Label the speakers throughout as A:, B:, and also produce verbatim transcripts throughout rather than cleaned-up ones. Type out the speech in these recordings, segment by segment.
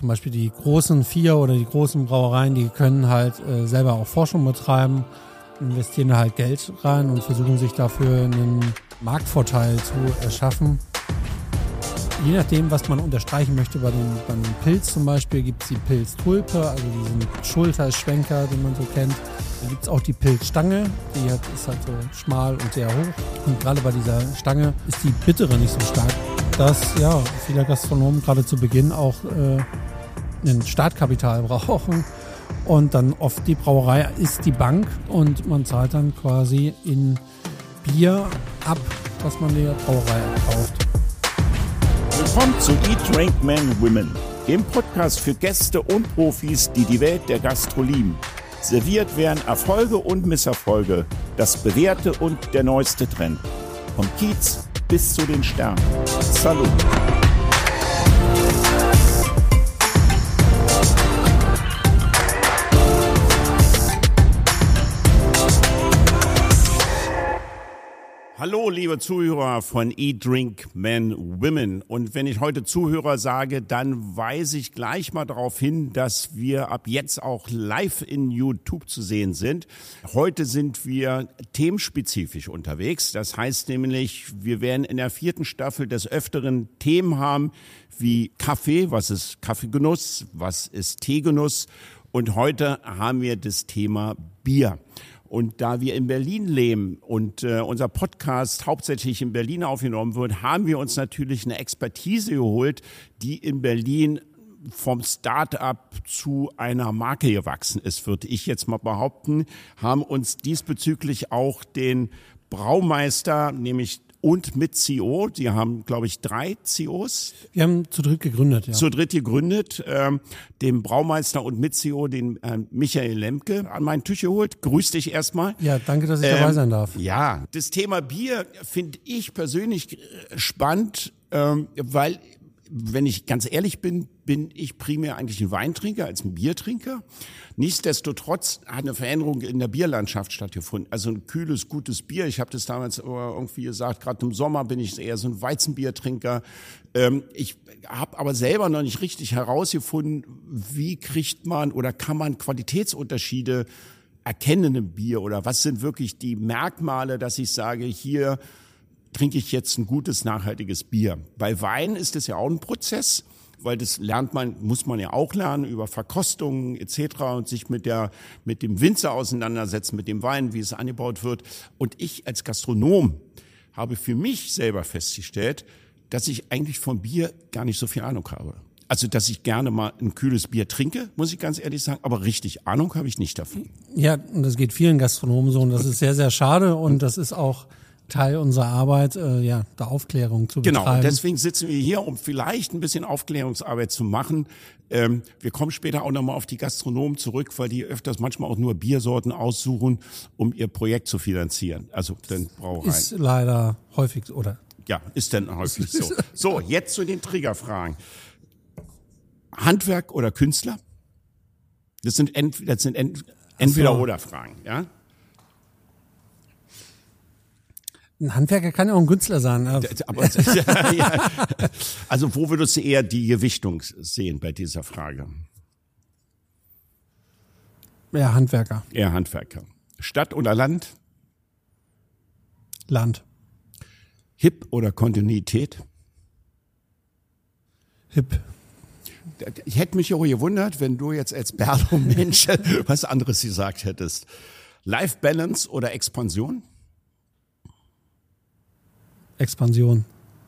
A: zum Beispiel die großen vier oder die großen Brauereien, die können halt äh, selber auch Forschung betreiben, investieren da halt Geld rein und versuchen sich dafür einen Marktvorteil zu erschaffen. Je nachdem, was man unterstreichen möchte, bei dem, bei dem Pilz zum Beispiel gibt es die Pilztulpe, also diesen Schulterschwenker, den man so kennt. Dann gibt es auch die Pilzstange, die hat, ist halt so schmal und sehr hoch. Und gerade bei dieser Stange ist die Bittere nicht so stark, dass ja viele Gastronomen gerade zu Beginn auch äh, ein Startkapital brauchen. Und dann oft die Brauerei ist die Bank und man zahlt dann quasi in Bier ab, was man der Brauerei kauft.
B: Willkommen zu Eat, Drink, Men, Women, dem Podcast für Gäste und Profis, die die Welt der Gastro lieben. Serviert werden Erfolge und Misserfolge, das Bewährte und der neueste Trend. Vom Kiez bis zu den Sternen. Salut! Hallo, liebe Zuhörer von Eat, Drink, Men, Women. Und wenn ich heute Zuhörer sage, dann weise ich gleich mal darauf hin, dass wir ab jetzt auch live in YouTube zu sehen sind. Heute sind wir themenspezifisch unterwegs. Das heißt nämlich, wir werden in der vierten Staffel des Öfteren Themen haben wie Kaffee, was ist Kaffeegenuss, was ist Teegenuss. Und heute haben wir das Thema Bier. Und da wir in Berlin leben und äh, unser Podcast hauptsächlich in Berlin aufgenommen wird, haben wir uns natürlich eine Expertise geholt, die in Berlin vom Start-up zu einer Marke gewachsen ist, würde ich jetzt mal behaupten, haben uns diesbezüglich auch den Braumeister, nämlich und mit C E O, die haben, glaube ich, drei C E Os.
A: Wir haben zu dritt gegründet, ja.
B: Zu dritt gegründet, ähm, dem Braumeister und mit C E O, den äh, Michael Lemke, an meinen Tisch geholt. Grüß dich erstmal.
A: Ja, danke, dass ich ähm, dabei sein darf.
B: Ja, das Thema Bier finde ich persönlich spannend, ähm, weil, wenn ich ganz ehrlich bin, bin ich primär eigentlich ein Weintrinker als ein Biertrinker. Nichtsdestotrotz hat eine Veränderung in der Bierlandschaft stattgefunden. Also ein kühles, gutes Bier. Ich habe das damals irgendwie gesagt, gerade im Sommer bin ich eher so ein Weizenbiertrinker. Ähm, ich habe aber selber noch nicht richtig herausgefunden, wie kriegt man oder kann man Qualitätsunterschiede erkennen im Bier oder was sind wirklich die Merkmale, dass ich sage, hier trinke ich jetzt ein gutes, nachhaltiges Bier. Bei Wein ist es ja auch ein Prozess, weil das lernt man, muss man ja auch lernen über Verkostungen et cetera und sich mit der mit dem Winzer auseinandersetzen, mit dem Wein, wie es angebaut wird. Und ich als Gastronom habe für mich selber festgestellt, dass ich eigentlich vom Bier gar nicht so viel Ahnung habe. Also, dass ich gerne mal ein kühles Bier trinke, muss ich ganz ehrlich sagen, aber richtig Ahnung habe ich nicht davon.
A: Ja, und das geht vielen Gastronomen so und das ist sehr, sehr schade und das ist auch Teil unserer Arbeit, äh, ja, der Aufklärung zu betreiben.
B: Genau, deswegen sitzen wir hier, um vielleicht ein bisschen Aufklärungsarbeit zu machen. Ähm, wir kommen später auch nochmal auf die Gastronomen zurück, weil die öfters manchmal auch nur Biersorten aussuchen, um ihr Projekt zu finanzieren. Also den Brauereien.
A: Ist leider häufig, oder?
B: Ja, ist denn häufig so. So, jetzt zu den Triggerfragen. Handwerk oder Künstler? Das sind, ent, das sind ent, Entweder-oder-Fragen, ja?
A: Ein Handwerker kann ja auch ein Künstler sein.
B: Aber, ja, also wo würdest du eher die Gewichtung sehen bei dieser Frage?
A: Ja, Handwerker.
B: Eher Handwerker. Stadt oder Land?
A: Land.
B: Hip oder Kontinuität?
A: Hip.
B: Ich hätte mich auch gewundert, wenn du jetzt als Berlo-Mensch was anderes gesagt hättest. Life Balance oder Expansion?
A: Expansion.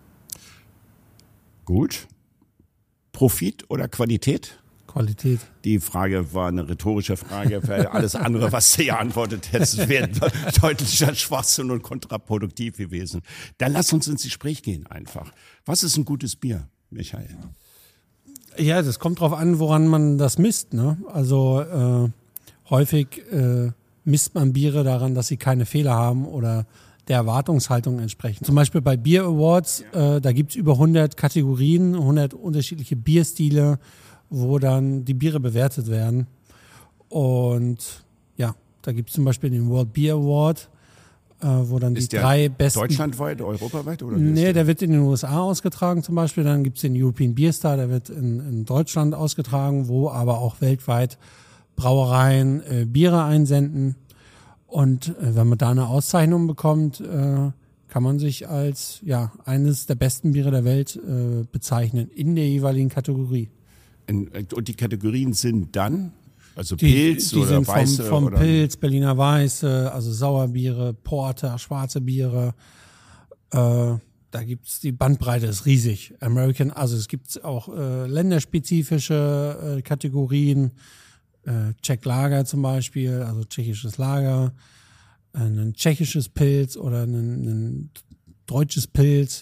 B: Gut. Profit oder Qualität?
A: Qualität.
B: Die Frage war eine rhetorische Frage, weil alles andere, was du ja antwortet hättest, wäre deutlicher Schwachsinn und kontraproduktiv gewesen. Dann lass uns ins Gespräch gehen einfach. Was ist ein gutes Bier, Michael?
A: Ja, das kommt drauf an, woran man das misst, ne? Also äh, häufig äh, misst man Biere daran, dass sie keine Fehler haben oder der Erwartungshaltung entsprechen. Zum Beispiel bei Beer Awards, äh, da gibt's über hundert Kategorien, hundert unterschiedliche Bierstile, wo dann die Biere bewertet werden. Und ja, da gibt's zum Beispiel den World Beer Award äh, wo dann
B: ist
A: die
B: der
A: drei besten...
B: deutschlandweit, europaweit? Oder
A: nee,
B: der,
A: der wird in den U S A ausgetragen zum Beispiel. Dann gibt's den European Beer Star, der wird in, in Deutschland ausgetragen, wo aber auch weltweit Brauereien äh, Biere einsenden. Und äh, wenn man da eine Auszeichnung bekommt, äh, kann man sich als ja eines der besten Biere der Welt äh, bezeichnen in der jeweiligen Kategorie.
B: in, und die Kategorien sind dann? Also
A: Die,
B: Pilz
A: die
B: oder
A: sind
B: Weiße?
A: vom, vom
B: oder?
A: Pilz, Berliner Weiße, also Sauerbiere, Porter, schwarze Biere. Äh, da gibt's die Bandbreite ist riesig. American, also es gibt auch äh, länderspezifische äh, Kategorien. Äh, Czech Lager zum Beispiel, also tschechisches Lager, äh, ein tschechisches Pilz oder ein, ein deutsches Pilz.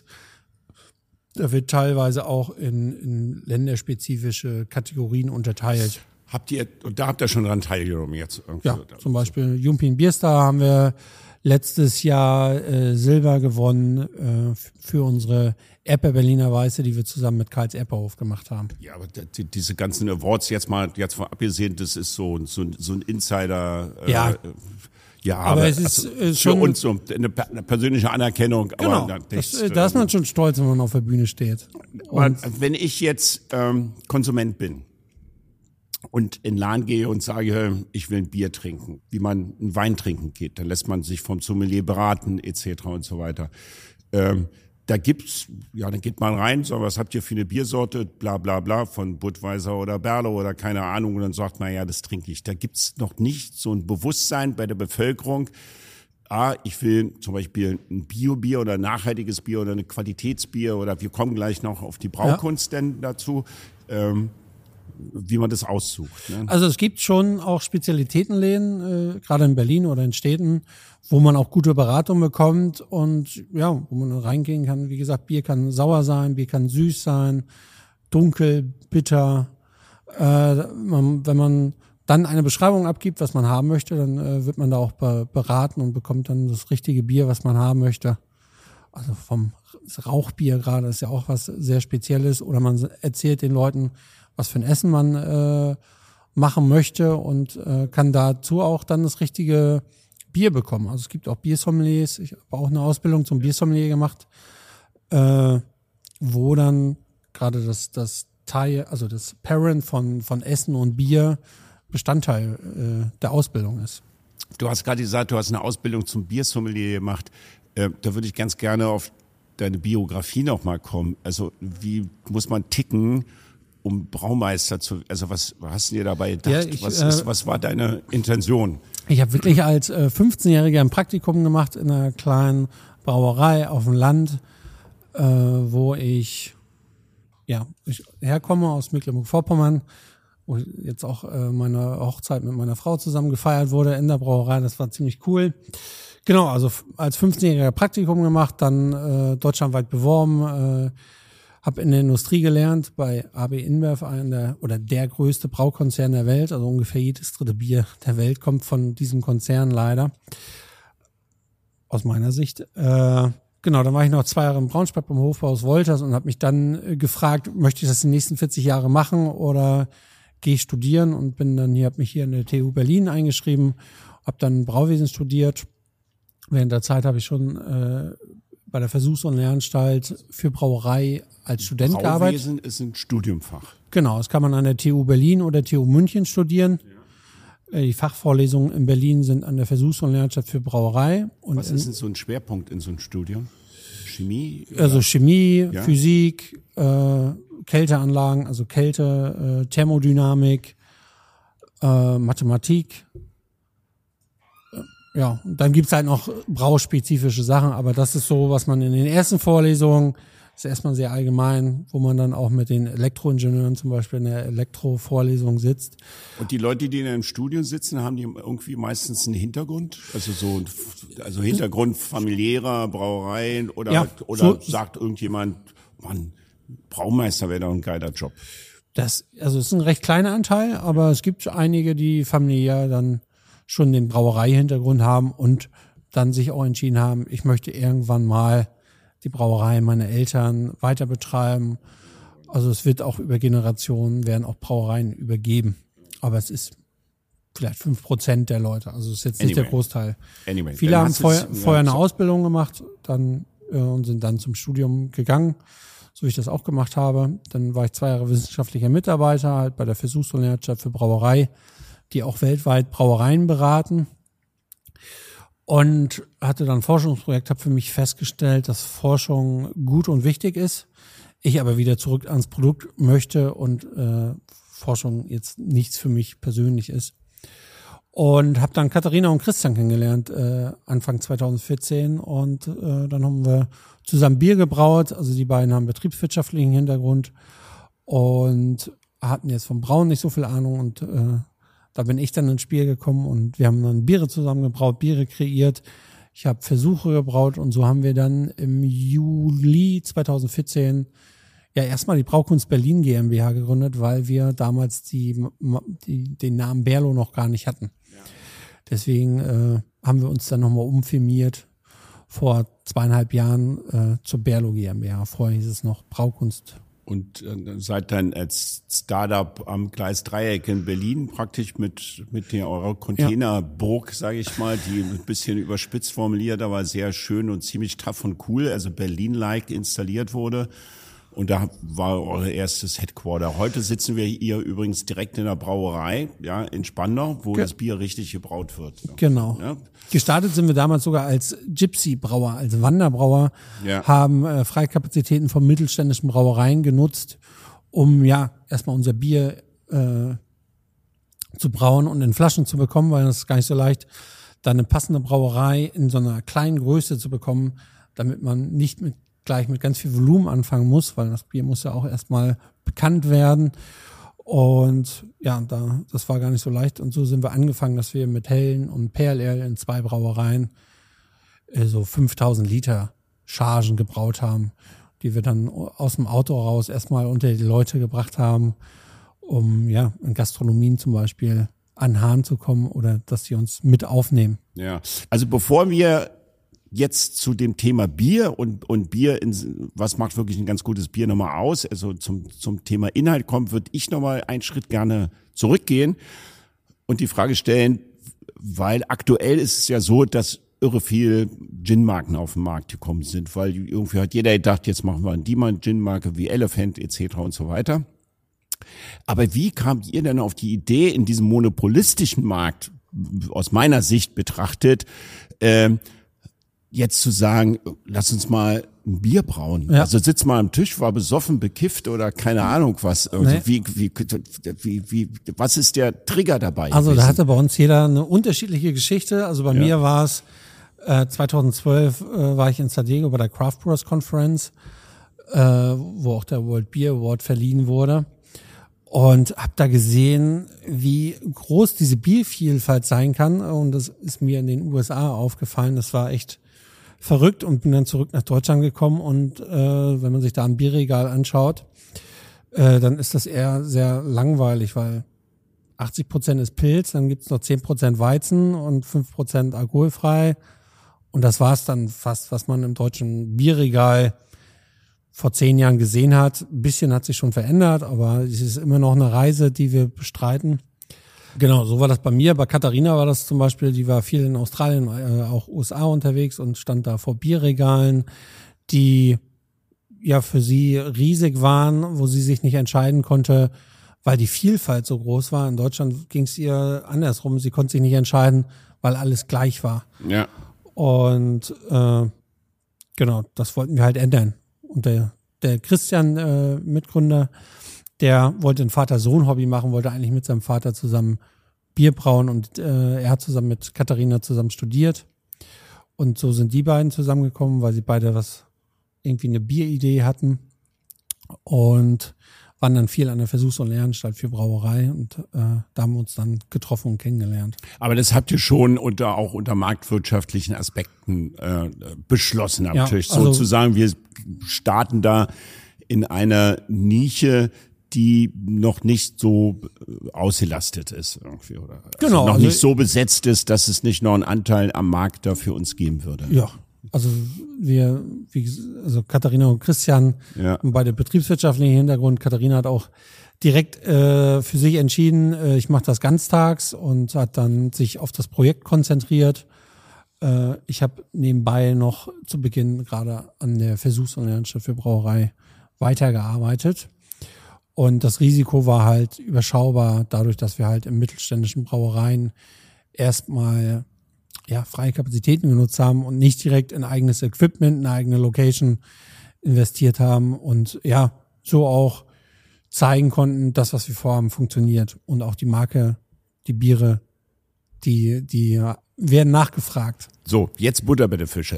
A: Da wird teilweise auch in, in länderspezifische Kategorien unterteilt.
B: Habt ihr, und da habt ihr schon dran teilgenommen jetzt? Irgendwie?
A: Ja, zum Beispiel European Beer Star haben wir letztes Jahr äh, Silber gewonnen äh, f- für unsere Erpe Berliner Weiße, die wir zusammen mit Karls Erpehof gemacht haben.
B: Ja, aber die, diese ganzen Awards jetzt mal, jetzt mal abgesehen, das ist so, so, so ein Insider. Äh,
A: Ja.
B: äh, ja,
A: Aber
B: aber,
A: es ist,
B: also
A: äh,
B: für
A: schon-
B: uns so eine, eine persönliche Anerkennung.
A: Genau,
B: Aber
A: das,
B: das,
A: äh, da ist man schon stolz, wenn man auf der Bühne steht.
B: Aber
A: Und
B: wenn ich jetzt ähm, Konsument bin und in den Laden gehe und sage, ich will ein Bier trinken, wie man einen Wein trinken geht, dann lässt man sich vom Sommelier beraten et cetera und so weiter. Ähm, da gibt's, ja, dann geht man rein, so, was habt ihr für eine Biersorte, bla bla bla, von Budweiser oder Berlo oder keine Ahnung, und dann sagt man, ja, das trinke ich. Da gibt's noch nicht so ein Bewusstsein bei der Bevölkerung, ah, ich will zum Beispiel ein Bio-Bier oder ein nachhaltiges Bier oder eine Qualitätsbier oder wir kommen gleich noch auf die Braukunst denn dazu, ähm, wie man das aussucht. Ne?
A: also es gibt schon auch Spezialitätenläden, äh, gerade in Berlin oder in Städten, wo man auch gute Beratung bekommt und ja, wo man reingehen kann. Wie gesagt, Bier kann sauer sein, Bier kann süß sein, dunkel, bitter. Äh, man, wenn man dann eine Beschreibung abgibt, was man haben möchte, dann äh, wird man da auch be- beraten und bekommt dann das richtige Bier, was man haben möchte. Also vom Rauchbier gerade ist ja auch was sehr Spezielles. Oder man erzählt den Leuten, was für ein Essen man äh, machen möchte und äh, kann dazu auch dann das richtige Bier bekommen. Also es gibt auch Biersommeliers. Ich habe auch eine Ausbildung zum Biersommelier gemacht, äh, wo dann gerade das das Teil, also das Parent von von Essen und Bier Bestandteil äh, der Ausbildung ist.
B: Du hast gerade gesagt, du hast eine Ausbildung zum Biersommelier gemacht. Äh, da würde ich ganz gerne auf deine Biografie nochmal kommen. Also wie muss man ticken, um Braumeister zu, also was hast du dir dabei gedacht?
A: Ja, ich,
B: was,
A: äh,
B: ist, was war deine Intention?
A: Ich habe wirklich als äh, fünfzehnjähriger ein Praktikum gemacht in einer kleinen Brauerei auf dem Land, äh, wo ich ja ich herkomme aus Mecklenburg-Vorpommern, wo jetzt auch äh, meine Hochzeit mit meiner Frau zusammen gefeiert wurde in der Brauerei. Das war ziemlich cool. Genau, also f- als fünfzehnjähriger Praktikum gemacht, dann äh, deutschlandweit beworben, äh, habe in der Industrie gelernt bei A B InBev, einer der, oder der größte Braukonzern der Welt. Also ungefähr jedes dritte Bier der Welt kommt von diesem Konzern leider. Aus meiner Sicht. Äh, genau, dann war ich noch zwei Jahre im Braunschweig beim Hofbräuhaus Wolters und habe mich dann äh, gefragt, möchte ich das die nächsten vierzig Jahre machen oder gehe ich studieren? Und bin dann hier, habe mich hier in der T U Berlin eingeschrieben, habe dann Brauwesen studiert. Während der Zeit habe ich schon äh, bei der Versuchs- und Lehranstalt für Brauerei als Student gearbeitet.
B: Brauwesen ist ein Studiumfach.
A: Genau, das kann man an der T U Berlin oder T U München studieren. Ja. Die Fachvorlesungen in Berlin sind an der Versuchs- und Lehranstalt für Brauerei. Und
B: Was
A: in,
B: ist denn so ein Schwerpunkt in so einem Studium? Chemie?
A: also Chemie,
B: Ja.
A: Physik, äh, Kälteanlagen, also Kälte, äh, Thermodynamik, äh, Mathematik. Ja, und dann gibt's halt noch brauspezifische Sachen, aber das ist so, was man in den ersten Vorlesungen, ist erstmal sehr allgemein, wo man dann auch mit den Elektroingenieuren zum Beispiel in der Elektrovorlesung sitzt.
B: Und die Leute, die in einem Studium sitzen, haben die irgendwie meistens einen Hintergrund? Also so ein, also Hintergrund familiärer Brauereien oder,
A: Ja,
B: oder
A: so-
B: sagt irgendjemand, Mann, Braumeister wäre doch ein geiler Job.
A: Das, also es ist ein recht kleiner Anteil, aber es gibt einige, die familiär dann schon den Brauereihintergrund haben und dann sich auch entschieden haben, ich möchte irgendwann mal die Brauerei meiner Eltern weiter betreiben. Also es wird auch über Generationen, werden auch Brauereien übergeben. Aber es ist vielleicht fünf Prozent der Leute. Also das ist jetzt
B: Anyway.
A: nicht der Großteil.
B: Anyway.
A: Viele
B: Dann
A: haben
B: hast
A: vorher,
B: du's-
A: vorher
B: ja,
A: eine
B: so-
A: Ausbildung gemacht dann äh, und sind dann zum Studium gegangen, so wie ich das auch gemacht habe. Dann war ich zwei Jahre wissenschaftlicher Mitarbeiter halt bei der Versuchs- und Lernanstalt für Brauerei, die auch weltweit Brauereien beraten. Und hatte dann ein Forschungsprojekt, habe für mich festgestellt, dass Forschung gut und wichtig ist. Ich aber wieder zurück ans Produkt möchte und äh, Forschung jetzt nichts für mich persönlich ist. Und habe dann Katharina und Christian kennengelernt, äh, Anfang zwanzig vierzehn. Und äh, dann haben wir zusammen Bier gebraut. Also die beiden haben betriebswirtschaftlichen Hintergrund und hatten jetzt vom Brauen nicht so viel Ahnung. Und äh, da bin ich dann ins Spiel gekommen und wir haben dann Biere zusammen gebraut, Biere kreiert. Ich habe Versuche gebraut und so haben wir dann im Juli zwanzig vierzehn ja erstmal die Braukunst Berlin GmbH gegründet, weil wir damals die, die den Namen Berlo noch gar nicht hatten. Ja. Deswegen äh, haben wir uns dann nochmal umfirmiert vor zweieinhalb Jahren äh, zur Berlo GmbH. Vorher hieß es noch Braukunst.
B: Und äh, seid dann als Startup am Gleisdreieck in Berlin praktisch mit mit der eurer Containerburg, ja. sage ich mal, die ein bisschen überspitzt formuliert, aber sehr schön und ziemlich tough und cool, also Berlin-like installiert wurde. Und da war euer erstes Headquarter. Heute sitzen wir hier übrigens direkt in der Brauerei, ja, in Spandau, wo Ge- das Bier richtig gebraut wird.
A: Genau. Ja. Gestartet sind wir damals sogar als Gypsy-Brauer, als Wanderbrauer, ja. haben äh, Freikapazitäten von mittelständischen Brauereien genutzt, um ja erstmal unser Bier äh, zu brauen und in Flaschen zu bekommen, weil das ist gar nicht so leicht, da eine passende Brauerei in so einer kleinen Größe zu bekommen, damit man nicht mit gleich mit ganz viel Volumen anfangen muss, weil das Bier muss ja auch erstmal bekannt werden. Und ja, da das war gar nicht so leicht. Und so sind wir angefangen, dass wir mit Hellen und P L L in zwei Brauereien äh, so fünftausend Liter Chargen gebraut haben, die wir dann aus dem Auto raus erstmal unter die Leute gebracht haben, um ja in Gastronomien zum Beispiel an den Hahn zu kommen oder dass die uns mit aufnehmen.
B: Ja, also bevor wir jetzt zu dem Thema Bier und und Bier, in, was macht wirklich ein ganz gutes Bier nochmal aus, also zum zum Thema Inhalt kommt, würde ich nochmal einen Schritt gerne zurückgehen und die Frage stellen, weil aktuell ist es ja so, dass irre viel Gin-Marken auf den Markt gekommen sind, weil irgendwie hat jeder gedacht, jetzt machen wir die mal Gin-Marke wie Elephant et cetera und so weiter. Aber wie kamt ihr denn auf die Idee, in diesem monopolistischen Markt, aus meiner Sicht betrachtet, ähm, jetzt zu sagen, lass uns mal ein Bier brauen. Ja. Also sitz mal am Tisch, war besoffen, bekifft oder keine Ahnung was. Also nee. wie, wie, wie, wie, was ist der Trigger dabei?
A: Also
B: gewesen?
A: Da hatte bei uns jeder eine unterschiedliche Geschichte. Also bei ja. mir war es, äh, zweitausendzwölf äh, war ich in San Diego bei der Craft Brewers Conference, äh, wo auch der World Beer Award verliehen wurde. Und habe da gesehen, wie groß diese Biervielfalt sein kann. Und das ist mir in den U S A aufgefallen. Das war echt verrückt und bin dann zurück nach Deutschland gekommen und äh, wenn man sich da ein Bierregal anschaut, äh, dann ist das eher sehr langweilig, weil achtzig Prozent ist Pilz, dann gibt's noch zehn Prozent Weizen und fünf Prozent alkoholfrei und das war's dann fast, was man im deutschen Bierregal vor zehn Jahren gesehen hat. Ein bisschen hat sich schon verändert, aber es ist immer noch eine Reise, die wir bestreiten. Genau, so war das bei mir. Bei Katharina war das zum Beispiel, die war viel in Australien, äh, auch U S A unterwegs und stand da vor Bierregalen, die ja für sie riesig waren, wo sie sich nicht entscheiden konnte, weil die Vielfalt so groß war. In Deutschland ging es ihr andersrum. Sie konnte sich nicht entscheiden, weil alles gleich war.
B: Ja.
A: Und äh, genau, das wollten wir halt ändern. Und der, der Christian, äh, Mitgründer, der wollte ein Vater-Sohn-Hobby machen, wollte eigentlich mit seinem Vater zusammen Bier brauen und äh, er hat zusammen mit Katharina zusammen studiert und so sind die beiden zusammengekommen, weil sie beide was irgendwie eine Bieridee hatten und waren dann viel an der Versuchs- und Lernanstalt für Brauerei und äh, da haben wir uns dann getroffen und kennengelernt.
B: Aber das habt ihr schon unter auch unter marktwirtschaftlichen Aspekten äh, beschlossen, natürlich ja, also, sozusagen. Wir starten da in einer Nische, die noch nicht so ausgelastet ist irgendwie oder
A: genau,
B: also noch
A: also
B: nicht so besetzt ist, dass es nicht noch einen Anteil am Markt da für uns geben würde.
A: Ja, also wir, wie, also Katharina und Christian
B: ja.
A: haben beide betriebswirtschaftlichen Hintergrund. Katharina hat auch direkt äh, für sich entschieden, äh, ich mache das ganztags und hat dann sich auf das Projekt konzentriert. Äh, ich habe nebenbei noch zu Beginn gerade an der Versuchs- und Lernanstalt für Brauerei weitergearbeitet. Und das Risiko war halt überschaubar, dadurch, dass wir halt in mittelständischen Brauereien erstmal ja freie Kapazitäten genutzt haben und nicht direkt in eigenes Equipment, eine eigene Location investiert haben und ja, so auch zeigen konnten, das, was wir vorhaben, funktioniert. Und auch die Marke, die Biere, die, die werden nachgefragt.
B: So, jetzt Butter bei der Fische.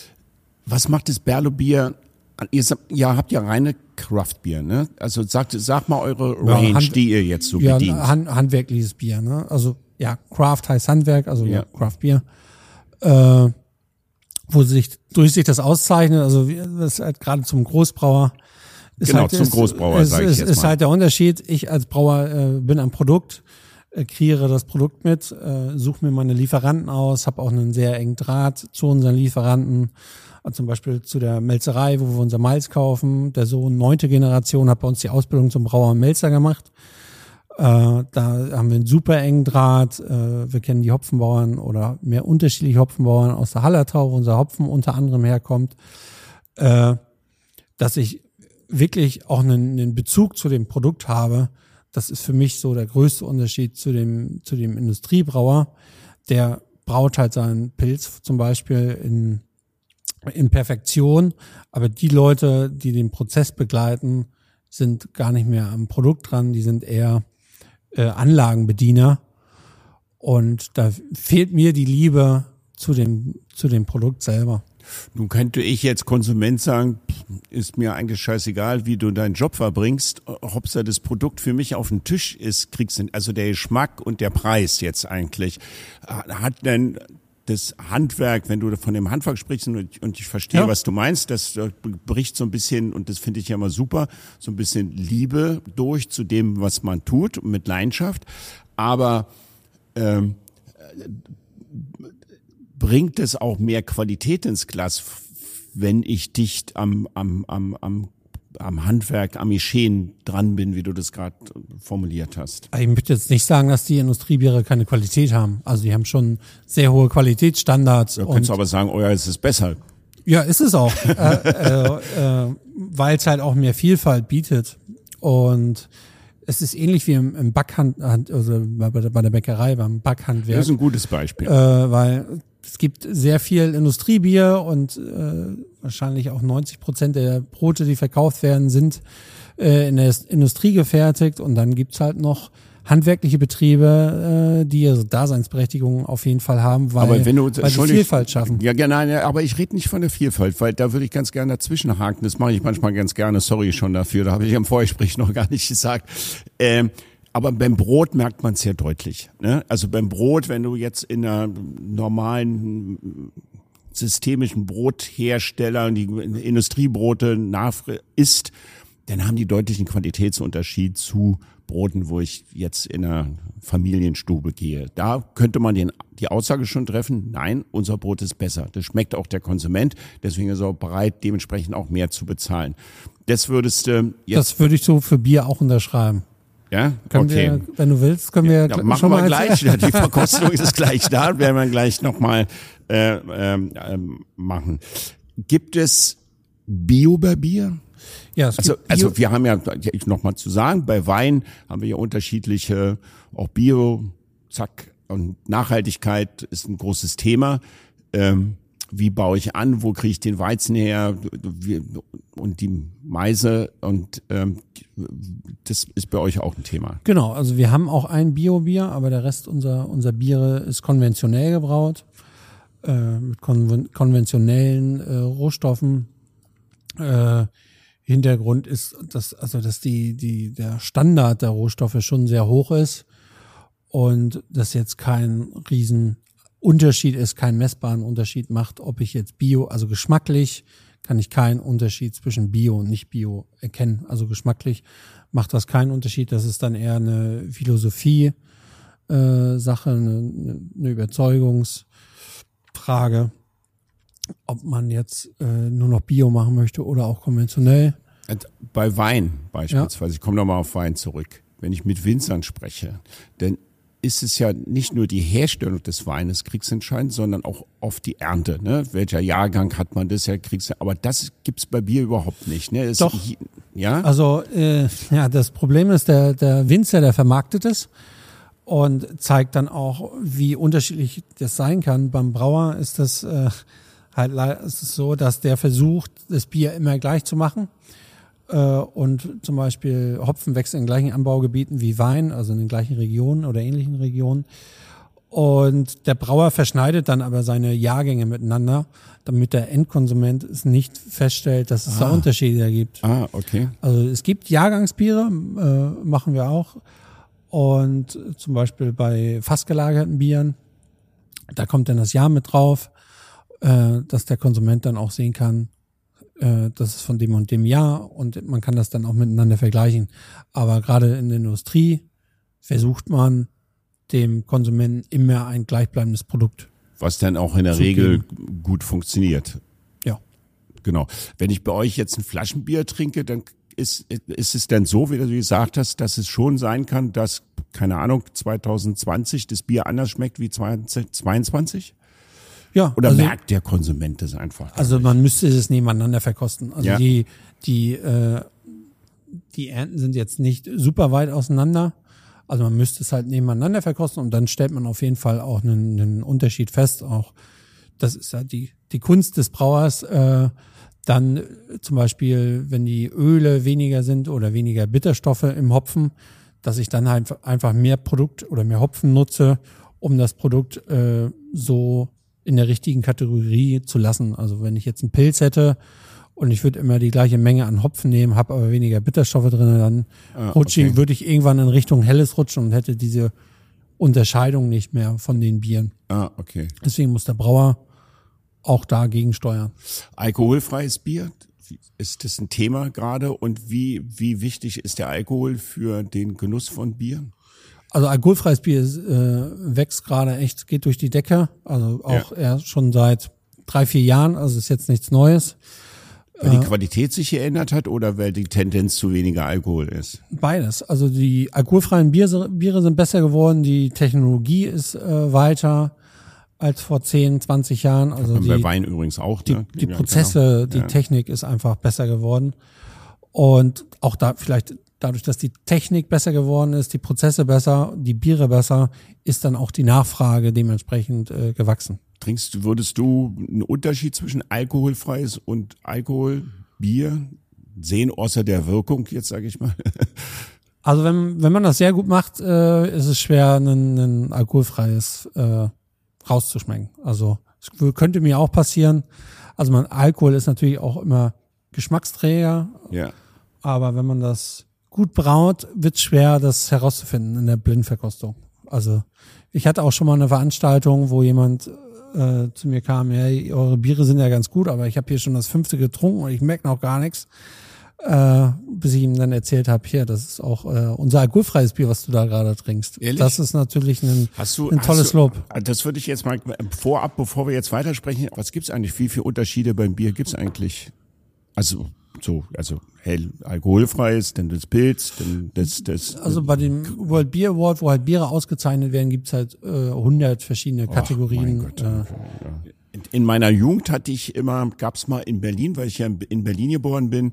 B: Was macht das Berlo-Bier? Ihr ja, habt ja reine Craft-Bier, ne? Also sagt, sag mal eure Range, ja, Hand, die ihr jetzt so
A: ja,
B: bedient.
A: Hand, handwerkliches Bier, ne? Also ja, Craft heißt Handwerk, also
B: ja.
A: Craft-Bier. Äh, wo sich durch sich das auszeichnet, also das ist halt gerade zum Großbrauer. Ist
B: genau,
A: halt,
B: zum
A: ist,
B: Großbrauer sage ich
A: ist,
B: jetzt
A: ist
B: mal.
A: halt der Unterschied. Ich als Brauer äh, bin am Produkt, äh, kreiere das Produkt mit, äh, suche mir meine Lieferanten aus, habe auch einen sehr engen Draht zu unseren Lieferanten, also zum Beispiel zu der Melzerei, wo wir unser Malz kaufen. Der Sohn neunte Generation hat bei uns die Ausbildung zum Brauer und Melzer gemacht. Äh, da haben wir einen super engen Draht. Äh, wir kennen die Hopfenbauern oder mehr unterschiedliche Hopfenbauern aus der Hallertau, wo unser Hopfen unter anderem herkommt. Äh, dass ich wirklich auch einen, einen Bezug zu dem Produkt habe, das ist für mich so der größte Unterschied zu dem zu dem Industriebrauer. Der braut halt seinen Pilz zum Beispiel in in Perfektion, aber die Leute, die den Prozess begleiten, sind gar nicht mehr am Produkt dran, die sind eher äh, Anlagenbediener und da fehlt mir die Liebe zu dem zu dem Produkt selber.
B: Nun könnte ich jetzt Konsument sagen, ist mir eigentlich scheißegal, wie du deinen Job verbringst. Hauptsache das Produkt für mich auf den Tisch ist, kriegst du, also der Geschmack und der Preis jetzt eigentlich. Hat denn das Handwerk, wenn du von dem Handwerk sprichst und, und ich verstehe, ja. was du meinst, das bricht so ein bisschen, und das finde ich ja immer super, so ein bisschen Liebe durch zu dem, was man tut, mit Leidenschaft. Aber ähm, bringt es auch mehr Qualität ins Glas, wenn ich dicht am am am am am Handwerk, am Geschehen dran bin, wie du das gerade formuliert hast?
A: Ich möchte jetzt nicht sagen, dass die Industriebiere keine Qualität haben. Also die haben schon sehr hohe Qualitätsstandards.
B: Du könntest aber sagen, euer ist es besser.
A: Ja, ist es auch, äh, äh, äh, weil es halt auch mehr Vielfalt bietet. Und es ist ähnlich wie im, im Backhand, also bei der, bei der Bäckerei, beim Backhandwerk.
B: Das ist ein gutes Beispiel.
A: Äh, weil es gibt sehr viel Industriebier und äh, wahrscheinlich auch neunzig Prozent der Brote, die verkauft werden, sind äh, in der Industrie gefertigt. Und dann gibt's halt noch handwerkliche Betriebe, äh, die ihre Daseinsberechtigung auf jeden Fall haben, weil,
B: aber wenn du,
A: weil sie Vielfalt schaffen.
B: Ja, genau, aber ich rede nicht von der Vielfalt, weil da würde ich ganz gerne dazwischen haken. Das mache ich manchmal ganz gerne, sorry schon dafür, da habe ich am Vorgespräch noch gar nicht gesagt. Ähm, Aber beim Brot merkt man es sehr deutlich. Ne? Also beim Brot, wenn du jetzt in einer normalen systemischen Brothersteller, die Industriebrote nachfr- isst, dann haben die deutlichen Qualitätsunterschied zu Broten, wo ich jetzt in einer Familienstube gehe. Da könnte man den, die Aussage schon treffen, nein, unser Brot ist besser. Das schmeckt auch der Konsument, deswegen ist er auch bereit, dementsprechend auch mehr zu bezahlen. Das würdest du jetzt...
A: Das würde ich so für Bier auch unterschreiben.
B: Ja,
A: können
B: okay.
A: Wir, wenn du willst, können wir
B: ja, machen
A: schon
B: wir
A: mal
B: gleich. Ja, die Verkostung ist gleich da, werden wir gleich nochmal äh, ähm, ähm, machen. Gibt es Bio bei Bier?
A: Ja, es
B: also,
A: gibt
B: also
A: Bio.
B: wir haben ja, nochmal zu sagen, bei Wein haben wir ja unterschiedliche, auch Bio, zack, und Nachhaltigkeit ist ein großes Thema. Ähm, wie baue ich an, wo kriege ich den Weizen her und die Meise, und ähm, das ist bei euch auch ein Thema.
A: Genau, also wir haben auch ein Bio-Bier, aber der Rest unserer unser Biere ist konventionell gebraut, äh, mit konven- konventionellen äh, Rohstoffen. Äh, Hintergrund ist, dass also dass die die der Standard der Rohstoffe schon sehr hoch ist und das jetzt kein riesen Unterschied ist, keinen messbaren Unterschied macht, ob ich jetzt Bio, also geschmacklich kann ich keinen Unterschied zwischen Bio und Nicht-Bio erkennen. Also geschmacklich macht das keinen Unterschied. Das ist dann eher eine Philosophie äh, Sache, eine, eine Überzeugungsfrage, ob man jetzt äh, nur noch Bio machen möchte oder auch konventionell.
B: Bei Wein beispielsweise, ja. Ich komme nochmal auf Wein zurück. Wenn ich mit Winzern spreche, dann ist es ja nicht nur die Herstellung des Weines kriegsentscheidend, sondern auch oft die Ernte. Ne? Welcher Jahrgang hat man das ja kriegsentscheidend? Aber das gibt's bei Bier überhaupt nicht. Ne? Es,
A: Doch.
B: Ja?
A: Also äh, ja, das Problem ist, der, der Winzer, der vermarktet es und zeigt dann auch, wie unterschiedlich das sein kann. Beim Brauer ist das äh, halt ist es so, dass der versucht, das Bier immer gleich zu machen. Und zum Beispiel Hopfenwechsel in gleichen Anbaugebieten wie Wein, also in den gleichen Regionen oder ähnlichen Regionen. Und der Brauer verschneidet dann aber seine Jahrgänge miteinander, damit der Endkonsument es nicht feststellt, dass es ah. da Unterschiede gibt.
B: Ah, okay.
A: Also es gibt Jahrgangsbiere, äh, machen wir auch. Und zum Beispiel bei fassgelagerten Bieren, da kommt dann das Jahr mit drauf, äh, dass der Konsument dann auch sehen kann, das ist von dem und dem Jahr und man kann das dann auch miteinander vergleichen. Aber gerade in der Industrie versucht man dem Konsumenten immer ein gleichbleibendes Produkt.
B: Was dann auch in der Regel gut funktioniert.
A: Ja.
B: Genau. Wenn ich bei euch jetzt ein Flaschenbier trinke, dann ist, ist es dann so, wie du gesagt hast, dass es schon sein kann, dass, keine Ahnung, zwanzig zwanzig das Bier anders schmeckt wie zwanzig zweiundzwanzig?
A: Ja,
B: Oder
A: also,
B: merkt der Konsument das einfach?
A: Also man müsste es nebeneinander verkosten. Also
B: ja.
A: die die äh, die Ernten sind jetzt nicht super weit auseinander. Also man müsste es halt nebeneinander verkosten und dann stellt man auf jeden Fall auch einen, einen Unterschied fest. Auch das ist ja die die Kunst des Brauers. Äh, dann zum Beispiel, wenn die Öle weniger sind oder weniger Bitterstoffe im Hopfen, dass ich dann halt einfach mehr Produkt oder mehr Hopfen nutze, um das Produkt äh, so in der richtigen Kategorie zu lassen. Also wenn ich jetzt einen Pilz hätte und ich würde immer die gleiche Menge an Hopfen nehmen, habe aber weniger Bitterstoffe drin, dann
B: ah,
A: rutsche
B: okay.
A: ich, würde ich irgendwann in Richtung Helles rutschen und hätte diese Unterscheidung nicht mehr von den Bieren.
B: Ah, okay.
A: Deswegen muss der Brauer auch dagegen steuern.
B: Alkoholfreies Bier, ist das ein Thema gerade? Und wie wie wichtig ist der Alkohol für den Genuss von Bier?
A: Also alkoholfreies Bier äh, wächst gerade echt, geht durch die Decke. Also auch ja. erst schon seit drei, vier Jahren. Also ist jetzt nichts Neues.
B: Weil die Qualität sich geändert hat oder weil die Tendenz zu weniger Alkohol ist?
A: Beides. Also die alkoholfreien Biere, Biere sind besser geworden. Die Technologie ist äh, weiter als vor zehn, zwanzig Jahren. Also die,
B: bei Wein übrigens auch.
A: Die,
B: ne?
A: die
B: ja,
A: Prozesse,
B: genau.
A: die
B: ja.
A: Technik ist einfach besser geworden. Und auch da vielleicht dadurch, dass die Technik besser geworden ist, die Prozesse besser, die Biere besser, ist dann auch die Nachfrage dementsprechend äh, gewachsen.
B: Trinkst, würdest du einen Unterschied zwischen alkoholfreies und Alkoholbier sehen, außer der Wirkung, jetzt sage ich mal?
A: Also wenn wenn man das sehr gut macht, äh, ist es schwer, ein, ein alkoholfreies äh, rauszuschmecken. Also es könnte mir auch passieren. Also man Alkohol ist natürlich auch immer Geschmacksträger.
B: Ja.
A: Aber wenn man das gut braut, wird es schwer, das herauszufinden in der Blindverkostung. Also ich hatte auch schon mal eine Veranstaltung, wo jemand äh, zu mir kam, hey, eure Biere sind ja ganz gut, aber ich habe hier schon das fünfte getrunken und ich merke noch gar nichts. Äh, bis ich ihm dann erzählt habe, hier, das ist auch äh, unser alkoholfreies Bier, was du da gerade trinkst.
B: Ehrlich?
A: Das ist natürlich ein,
B: hast du,
A: ein tolles
B: du,
A: Lob.
B: Das würde ich jetzt mal vorab, bevor wir jetzt weitersprechen, was gibt's eigentlich, wie viele Unterschiede beim Bier gibt's eigentlich? Also so, also hell alkoholfreies, dann das Pilz, dann das, das.
A: Also bei dem World Beer Award, wo halt Biere ausgezeichnet werden, gibt's halt äh, hundert verschiedene Kategorien.
B: Oh, mein Gott,
A: äh,
B: ja. In meiner Jugend hatte ich immer, gab's mal in Berlin, weil ich ja in Berlin geboren bin,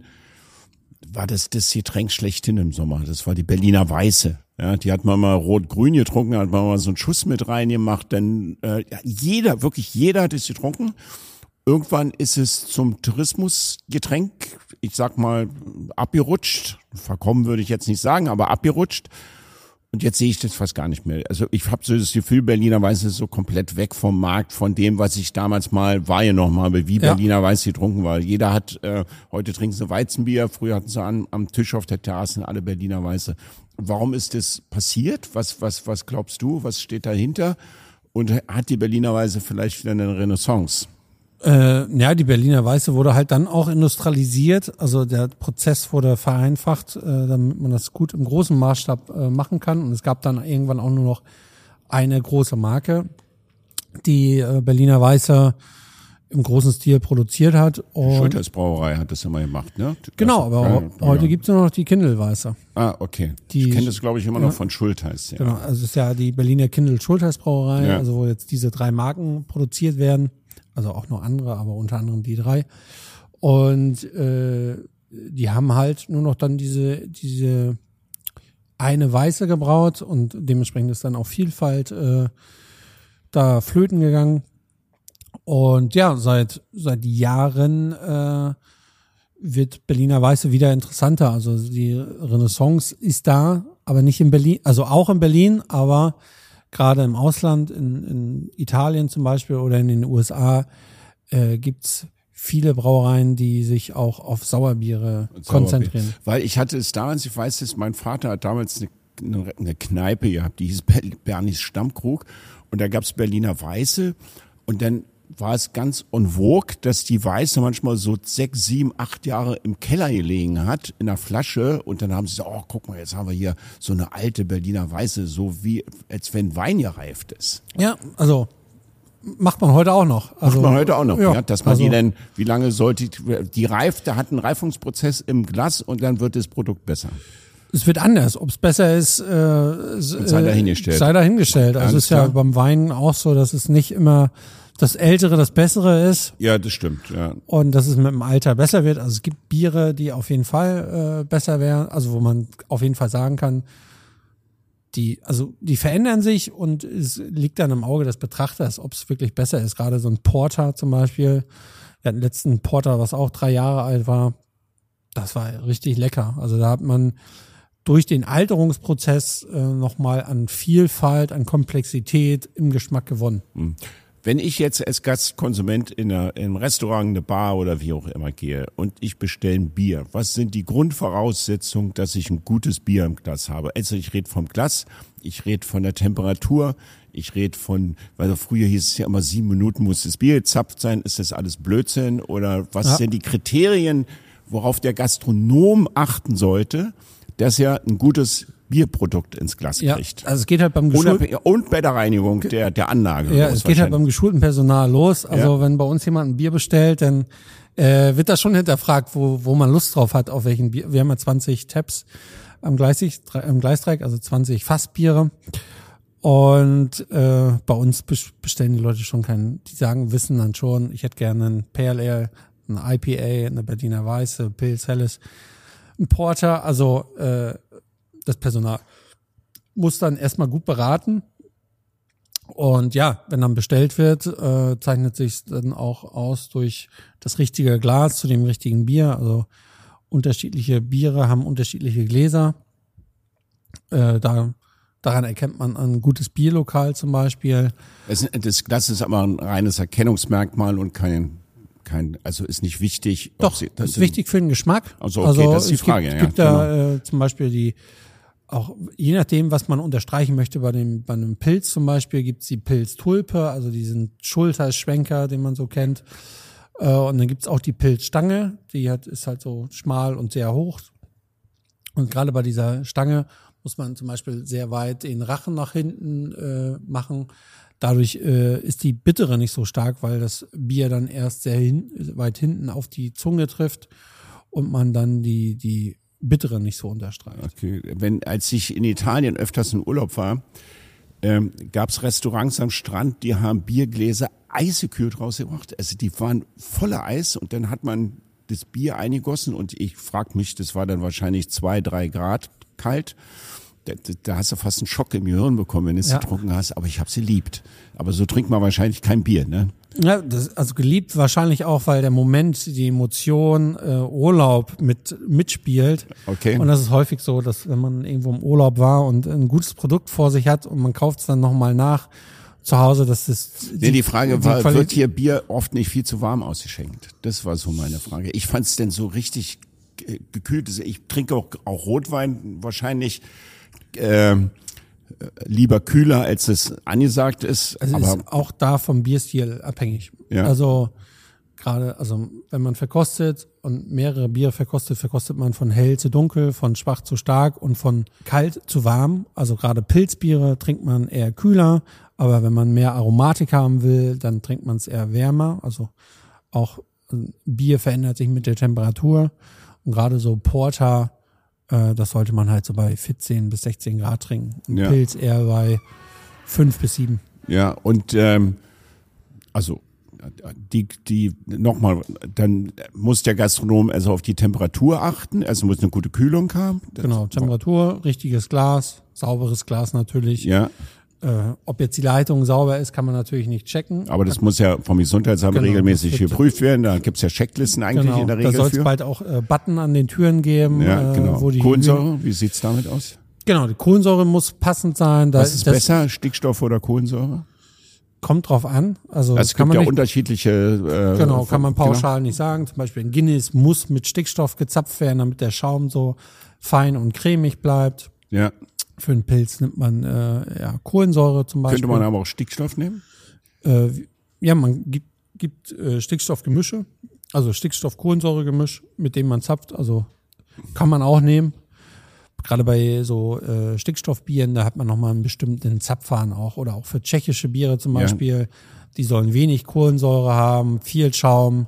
B: war das das Getränk schlechthin im Sommer. Das war die Berliner Weiße. Ja, die hat man mal rot-grün getrunken, hat man mal so einen Schuss mit reingemacht. Dann äh, jeder, wirklich jeder hat es getrunken. Irgendwann ist es zum Tourismusgetränk, ich sag mal, abgerutscht. Verkommen würde ich jetzt nicht sagen, aber abgerutscht. Und jetzt sehe ich das fast gar nicht mehr. Also ich habe so das Gefühl, Berliner Weiße ist so komplett weg vom Markt, von dem, was ich damals mal, war ja noch mal, wie
A: ja.
B: Berliner Weiße getrunken war. Jeder hat, äh, heute trinken sie Weizenbier, früher hatten sie an, am Tisch auf der Terrasse alle Berliner Weiße. Warum ist das passiert? Was, was, was glaubst du? Was steht dahinter? Und hat die Berliner Weiße vielleicht wieder eine Renaissance?
A: Äh, ja, die Berliner Weiße wurde halt dann auch industrialisiert. Also der Prozess wurde vereinfacht, äh, damit man das gut im großen Maßstab äh, machen kann. Und es gab dann irgendwann auch nur noch eine große Marke. Die äh, Berliner Weiße im großen Stil produziert hat.
B: Die Schultheiß Brauerei hat das immer gemacht, ne?
A: Genau, aber ja, heute ja. gibt's nur noch die Kindl-Weiße.
B: Ah, okay. Die, ich kenne das, glaube ich, immer ja, noch von Schultheiß. Ja.
A: Genau, also es ist ja die Berliner Kindl-Schultheiß Brauerei, ja. also wo jetzt diese drei Marken produziert werden. Also auch noch andere, aber unter anderem die drei. Und äh, die haben halt nur noch dann diese diese eine Weiße gebraut und dementsprechend ist dann auch Vielfalt äh, da flöten gegangen. Und ja, seit seit Jahren äh, wird Berliner Weiße wieder interessanter. Also die Renaissance ist da, aber nicht in Berlin, also auch in Berlin, aber gerade im Ausland, in, in Italien zum Beispiel oder in den U S A, äh, gibt's viele Brauereien, die sich auch auf Sauerbiere Sauerbier. konzentrieren.
B: Weil ich hatte es damals, ich weiß es, mein Vater hat damals eine, eine Kneipe gehabt, die hieß Bernis Stammkrug und da gab's Berliner Weiße und dann war es ganz en vogue, dass die Weiße manchmal so sechs, sieben, acht Jahre im Keller gelegen hat, in einer Flasche. Und dann haben sie gesagt, oh, guck mal, jetzt haben wir hier so eine alte Berliner Weiße, so wie, als wenn Wein gereift ist.
A: Ja, also macht man heute auch noch. Also,
B: macht man heute auch noch, ja. ja dass man
A: also,
B: die dann, wie lange sollte die, die reift, da hat einen Reifungsprozess im Glas und dann wird das Produkt besser.
A: Es wird anders. Ob es besser ist, äh,
B: sei dahingestellt.
A: Sei dahingestellt. Also es ist ja beim Wein auch so, dass es nicht immer das Ältere das Bessere ist.
B: Ja, das stimmt, ja.
A: Und dass es mit dem Alter besser wird. Also es gibt Biere, die auf jeden Fall äh, besser wären, also wo man auf jeden Fall sagen kann, die, also die verändern sich und es liegt dann im Auge des Betrachters, ob es wirklich besser ist. Gerade so ein Porter zum Beispiel. Wir hatten letzten Porter, was auch drei Jahre alt war. Das war richtig lecker. Also da hat man durch den Alterungsprozess äh, nochmal an Vielfalt, an Komplexität im Geschmack gewonnen.
B: Mhm. Wenn ich jetzt als Gastkonsument in einer, in einem Restaurant, eine Bar oder wie auch immer gehe und ich bestelle ein Bier, was sind die Grundvoraussetzungen, dass ich ein gutes Bier im Glas habe? Also ich rede vom Glas, ich rede von der Temperatur, ich rede von, weil früher hieß es ja immer, sieben Minuten muss das Bier gezapft sein, ist das alles Blödsinn? Oder was ja. sind die Kriterien, worauf der Gastronom achten sollte, dass er ein gutes Bierprodukt ins Glas
A: ja,
B: kriegt.
A: Also es geht halt beim geschulten
B: und bei der Reinigung der der Anlage.
A: Ja, es geht halt beim geschulten Personal los. Also ja. wenn bei uns jemand ein Bier bestellt, dann äh, wird das schon hinterfragt, wo wo man Lust drauf hat, auf welchen Bier. Wir haben ja zwanzig Tabs am Gleisdreieck, am Gleisdreieck, also zwanzig Fassbiere. Und äh, bei uns bestellen die Leute schon keinen, die sagen, wissen dann schon, ich hätte gerne einen Pale Ale, ein I P A, eine Berliner Weiße, Pils Helles, ein Porter, also äh, das Personal muss dann erstmal gut beraten. Und ja, wenn dann bestellt wird, äh, zeichnet sich dann auch aus durch das richtige Glas zu dem richtigen Bier. Also unterschiedliche Biere haben unterschiedliche Gläser. Äh, da daran erkennt man ein gutes Bierlokal zum Beispiel.
B: Das, das Glas ist aber ein reines Erkennungsmerkmal und kein Kein, also ist nicht wichtig.
A: Doch, Sie, das ist wichtig für den Geschmack.
B: Also okay, also das ist die Frage.
A: Es gibt,
B: ja,
A: gibt
B: genau.
A: da äh, zum Beispiel die, auch je nachdem, was man unterstreichen möchte, bei dem bei einem Pilz zum Beispiel gibt's die Pilztulpe, also diesen Schulterschwenker, den man so kennt. Äh, und dann gibt's auch die Pilzstange, die hat ist halt so schmal und sehr hoch. Und gerade bei dieser Stange muss man zum Beispiel sehr weit den Rachen nach hinten äh, machen. Dadurch äh, ist die Bittere nicht so stark, weil das Bier dann erst sehr hin, weit hinten auf die Zunge trifft und man dann die die Bittere nicht so unterstreicht.
B: Okay, wenn als ich in Italien öfters in Urlaub war, ähm, gab es Restaurants am Strand, die haben Biergläser eisgekühlt rausgebracht. Also die waren voller Eis und dann hat man das Bier eingegossen und ich frag mich, das war dann wahrscheinlich zwei, drei Grad kalt. Da, da hast du fast einen Schock im Gehirn bekommen, wenn du es ja. getrunken hast, aber ich habe sie geliebt. Aber so trinkt man wahrscheinlich kein Bier, ne?
A: Ja, das, also geliebt wahrscheinlich auch, weil der Moment, die Emotion, äh, Urlaub mit mitspielt.
B: Okay.
A: Und das ist häufig so, dass wenn man irgendwo im Urlaub war und ein gutes Produkt vor sich hat und man kauft es dann nochmal nach zu Hause, dass das...
B: Die, nee, die Frage die war, Qualität wird hier Bier oft nicht viel zu warm ausgeschenkt? Das war so meine Frage. Ich fand es denn so richtig gekühlt. Ich trinke auch, auch Rotwein wahrscheinlich ähm, lieber kühler, als es angesagt ist.
A: Es
B: aber
A: ist auch da vom Bierstil abhängig.
B: Ja.
A: Also gerade, also wenn man verkostet und mehrere Bier verkostet, verkostet man von hell zu dunkel, von schwach zu stark und von kalt zu warm. Also gerade Pilzbiere trinkt man eher kühler, aber wenn man mehr Aromatik haben will, dann trinkt man es eher wärmer. Also auch Bier verändert sich mit der Temperatur und gerade so Porter, äh, das sollte man halt so bei vierzehn bis sechzehn Grad trinken. Und
B: ja.
A: Pilz eher bei fünf bis sieben.
B: Ja, und ähm, also die, die nochmal, dann muss der Gastronom also auf die Temperatur achten, also muss eine gute Kühlung haben. Das
A: genau, Temperatur, richtiges Glas, sauberes Glas natürlich.
B: Ja.
A: Äh, ob jetzt die Leitung sauber ist, kann man natürlich nicht checken.
B: Aber das muss ja vom Gesundheitsamt genau, regelmäßig geprüft werden. Da gibt's ja Checklisten eigentlich
A: genau,
B: in der Regel
A: da soll es
B: für.
A: bald auch äh, Button an den Türen geben.
B: Ja, genau.
A: Äh, wo die
B: Kohlensäure, wie sieht's damit aus?
A: Genau, die Kohlensäure muss passend sein. Da,
B: Was ist
A: das
B: besser, Stickstoff oder Kohlensäure?
A: Kommt drauf an. Also,
B: also es
A: kann
B: gibt
A: man
B: ja
A: nicht,
B: unterschiedliche. Äh,
A: genau, kann man pauschal
B: genau.
A: nicht sagen. Zum Beispiel ein Guinness muss mit Stickstoff gezapft werden, damit der Schaum so fein und cremig bleibt.
B: Ja.
A: Für einen Pilz nimmt man äh, ja, Kohlensäure zum Beispiel.
B: Könnte man aber auch Stickstoff nehmen?
A: Äh, ja, man gibt, gibt äh, Stickstoffgemische, also Stickstoff-Kohlensäure-Gemisch, mit dem man zapft. Also kann man auch nehmen. Gerade bei so äh, Stickstoffbieren, da hat man nochmal einen bestimmten Zapfhahn auch. Oder auch für tschechische Biere zum Beispiel. Ja. Die sollen wenig Kohlensäure haben, viel Schaum.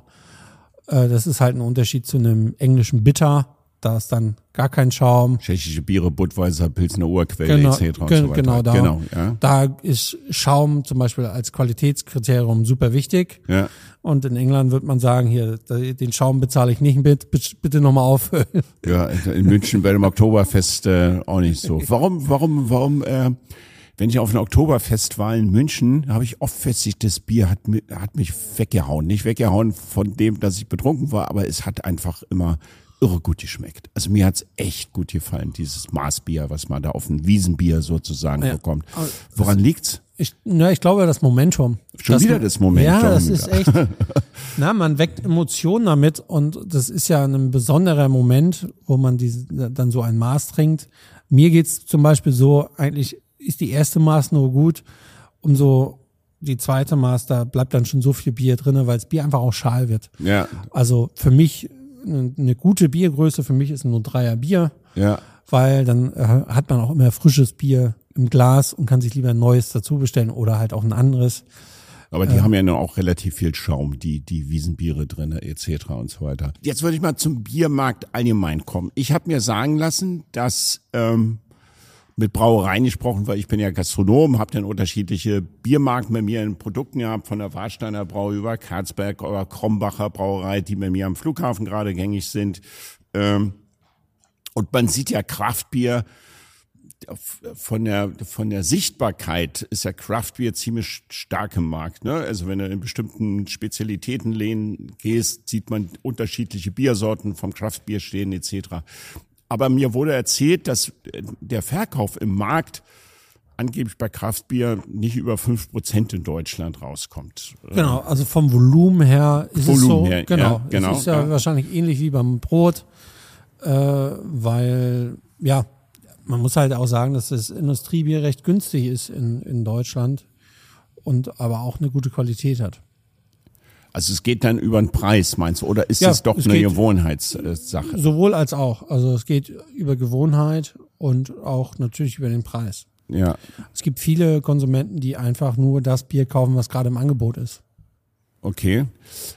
A: Äh, das ist halt ein Unterschied zu einem englischen Bitter. Da ist dann gar kein Schaum.
B: Tschechische Biere, Budweiser, Pilsner Urquelle
A: genau,
B: et cetera.
A: Gen-
B: und so weiter.
A: Genau, da,
B: genau ja.
A: da ist Schaum zum Beispiel als Qualitätskriterium super wichtig.
B: Ja.
A: Und in England wird man sagen, hier, den Schaum bezahle ich nicht mit, bitte nochmal auffüllen.
B: Ja, in München bei dem Oktoberfest äh, auch nicht so. Warum, warum, warum, äh, wenn ich auf ein Oktoberfest war in München, habe ich oft festgestellt, das Bier hat, hat mich weggehauen. Nicht weggehauen von dem, dass ich betrunken war, aber es hat einfach immer irre gut geschmeckt. Also mir hat's echt gut gefallen, dieses Maßbier, was man da auf ein Wiesenbier sozusagen ja. bekommt. Woran liegt's?
A: Ich, na, ich glaube, das Momentum.
B: Schon
A: das,
B: wieder das Momentum.
A: Ja, das ist echt, na, man weckt Emotionen damit und das ist ja ein besonderer Moment, wo man diese, dann so ein Maß trinkt. Mir geht's zum Beispiel so, eigentlich ist die erste Maß nur gut, umso die zweite Maß, da bleibt dann schon so viel Bier drinne, weil das Bier einfach auch schal wird.
B: Ja.
A: Also für mich eine gute Biergröße, für mich ist ein nur Dreier Bier,
B: ja.
A: weil dann äh, hat man auch immer frisches Bier im Glas und kann sich lieber ein neues dazu bestellen oder halt auch ein anderes.
B: Aber die
A: äh,
B: haben ja nur auch relativ viel Schaum, die die Wiesenbiere drinne et cetera und so weiter. Jetzt würde ich mal zum Biermarkt allgemein kommen. Ich habe mir sagen lassen, dass ähm, mit Brauereien gesprochen, weil ich bin ja Gastronom, habe dann unterschiedliche Biermarken bei mir in Produkten gehabt, von der Warsteiner Brauerei über Karzberg oder Krombacher Brauerei, die bei mir am Flughafen gerade gängig sind. Ähm, und man sieht ja Craftbier von der von der Sichtbarkeit ist ja Craftbier ziemlich stark im Markt. Ne? Also wenn du in bestimmten Spezialitätenläden gehst, sieht man unterschiedliche Biersorten vom Craftbier stehen et cetera. Aber mir wurde erzählt, dass der Verkauf im Markt angeblich bei Craftbier nicht über fünf Prozent in Deutschland rauskommt.
A: Genau, also vom Volumen her ist
B: Volumen
A: es so.
B: Her,
A: genau,
B: ja, genau,
A: es ist ja,
B: ja
A: wahrscheinlich ähnlich wie beim Brot, äh, weil, ja, man muss halt auch sagen, dass das Industriebier recht günstig ist in, in Deutschland und aber auch eine gute Qualität hat.
B: Also es geht dann über den Preis, meinst du? Oder ist
A: ja,
B: es doch
A: es
B: eine
A: geht,
B: Gewohnheitssache?
A: Sowohl als auch. Also es geht über Gewohnheit und auch natürlich über den Preis.
B: Ja.
A: Es gibt viele Konsumenten, die einfach nur das Bier kaufen, was gerade im Angebot ist.
B: Okay.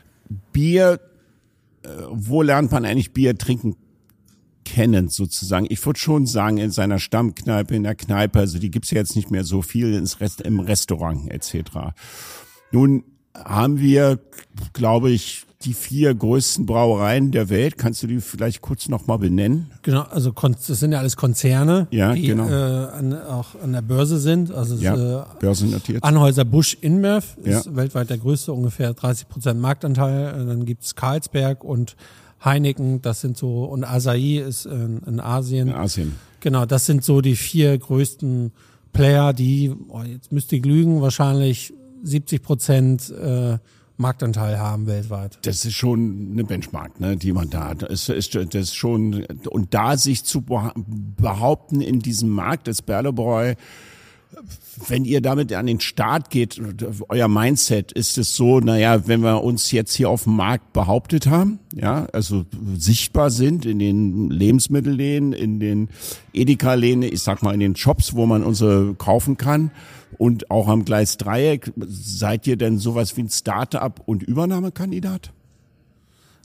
B: Bier, äh, wo lernt man eigentlich Bier trinken kennen sozusagen? Ich würde schon sagen, in seiner Stammkneipe, in der Kneipe, also die gibt's ja jetzt nicht mehr so viel ins Rest, im Restaurant et cetera. Nun haben wir, glaube ich, die vier größten Brauereien der Welt. Kannst du die vielleicht kurz nochmal benennen?
A: Genau, also das sind ja alles Konzerne,
B: ja,
A: die
B: genau.
A: äh, an, auch an der Börse sind. Also
B: ja,
A: äh,
B: börsennotiert.
A: Anheuser-Busch InBev ist
B: ja.
A: weltweit der größte, ungefähr dreißig Prozent Marktanteil. Dann gibt's Carlsberg und Heineken, das sind so, und Asahi ist in, in Asien.
B: In Asien.
A: Genau, das sind so die vier größten Player, die, oh, jetzt müsste ich lügen, wahrscheinlich siebzig Prozent äh, Marktanteil haben weltweit.
B: Das ist schon eine Benchmark, ne, die man da hat. Das ist, das ist schon, und da sich zu behaupten in diesem Markt des Berlebräu, wenn ihr damit an den Start geht, euer Mindset, ist es so, naja, wenn wir uns jetzt hier auf dem Markt behauptet haben, ja, also sichtbar sind in den Lebensmittelläden, in den Edeka-Läden, ich sag mal in den Shops, wo man unsere kaufen kann, und auch am Gleis Dreieck, seid ihr denn sowas wie ein Start-up und Übernahmekandidat?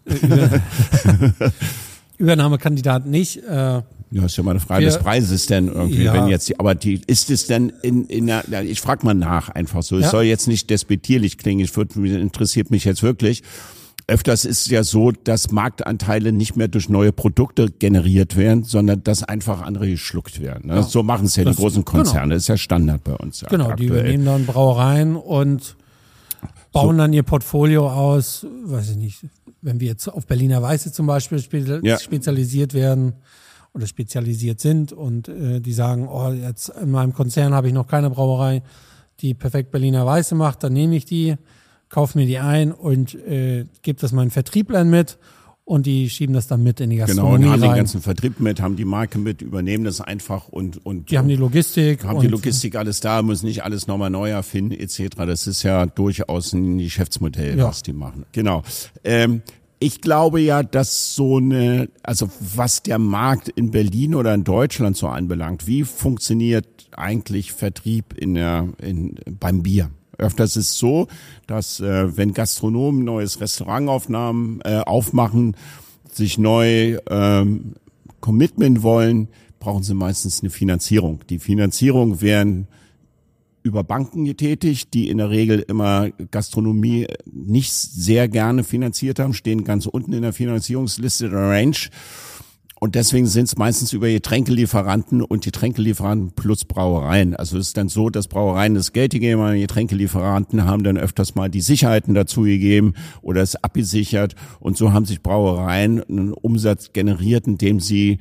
A: Über Übernahmekandidat nicht. Äh,
B: Ja, ist ja mal eine Frage
A: Wir,
B: des Preises denn irgendwie,
A: ja.
B: wenn jetzt die, aber die, ist es denn in, in der, ich frage mal nach einfach so, es
A: Ja.
B: soll jetzt nicht despektierlich klingen, ich würde, interessiert mich jetzt wirklich. Öfters ist es ja so, dass Marktanteile nicht mehr durch neue Produkte generiert werden, sondern dass einfach andere geschluckt werden. Ne?
A: Ja.
B: So machen es ja
A: Das-
B: die großen Konzerne,
A: genau.
B: das ist ja Standard bei uns.
A: genau, die
B: aktuell.
A: übernehmen dann Brauereien und bauen dann ihr Portfolio aus, weiß ich nicht, wenn wir jetzt auf Berliner Weiße zum Beispiel spe
B: Ja.
A: spezialisiert werden oder spezialisiert sind und äh, die sagen, oh, jetzt in meinem Konzern habe ich noch keine Brauerei, die perfekt Berliner Weiße macht, dann nehme ich die, kaufe mir die ein und äh, gebe das meinen Vertrieblern mit und die schieben das dann mit in die
B: Genau,
A: Gastronomie
B: und haben den
A: rein.
B: ganzen Vertrieb mit, haben die Marke mit, übernehmen das einfach und und
A: Die haben die Logistik.
B: haben
A: und
B: die Logistik alles da, müssen nicht alles nochmal neu erfinden et cetera. Das ist ja durchaus ein Geschäftsmodell,
A: Ja.
B: was die machen. Genau. Ähm, ich glaube ja, dass so eine, also was der Markt in Berlin oder in Deutschland so anbelangt, wie funktioniert eigentlich Vertrieb in der, in, beim Bier? Öfters ist es so, dass äh, wenn Gastronomen ein neues Restaurant aufnahmen, äh, aufmachen, sich neu ähm, Commitment wollen, brauchen sie meistens eine Finanzierung. Die Finanzierung werden über Banken getätigt, die in der Regel immer Gastronomie nicht sehr gerne finanziert haben, stehen ganz unten in der Finanzierungsliste der Range. Und deswegen sind es meistens über Getränkelieferanten und Getränkelieferanten plus Brauereien. Also es ist dann so, dass Brauereien das Geld gegeben haben, Getränkelieferanten haben dann öfters mal die Sicherheiten dazu gegeben oder es abgesichert. Und so haben sich Brauereien einen Umsatz generiert, indem sie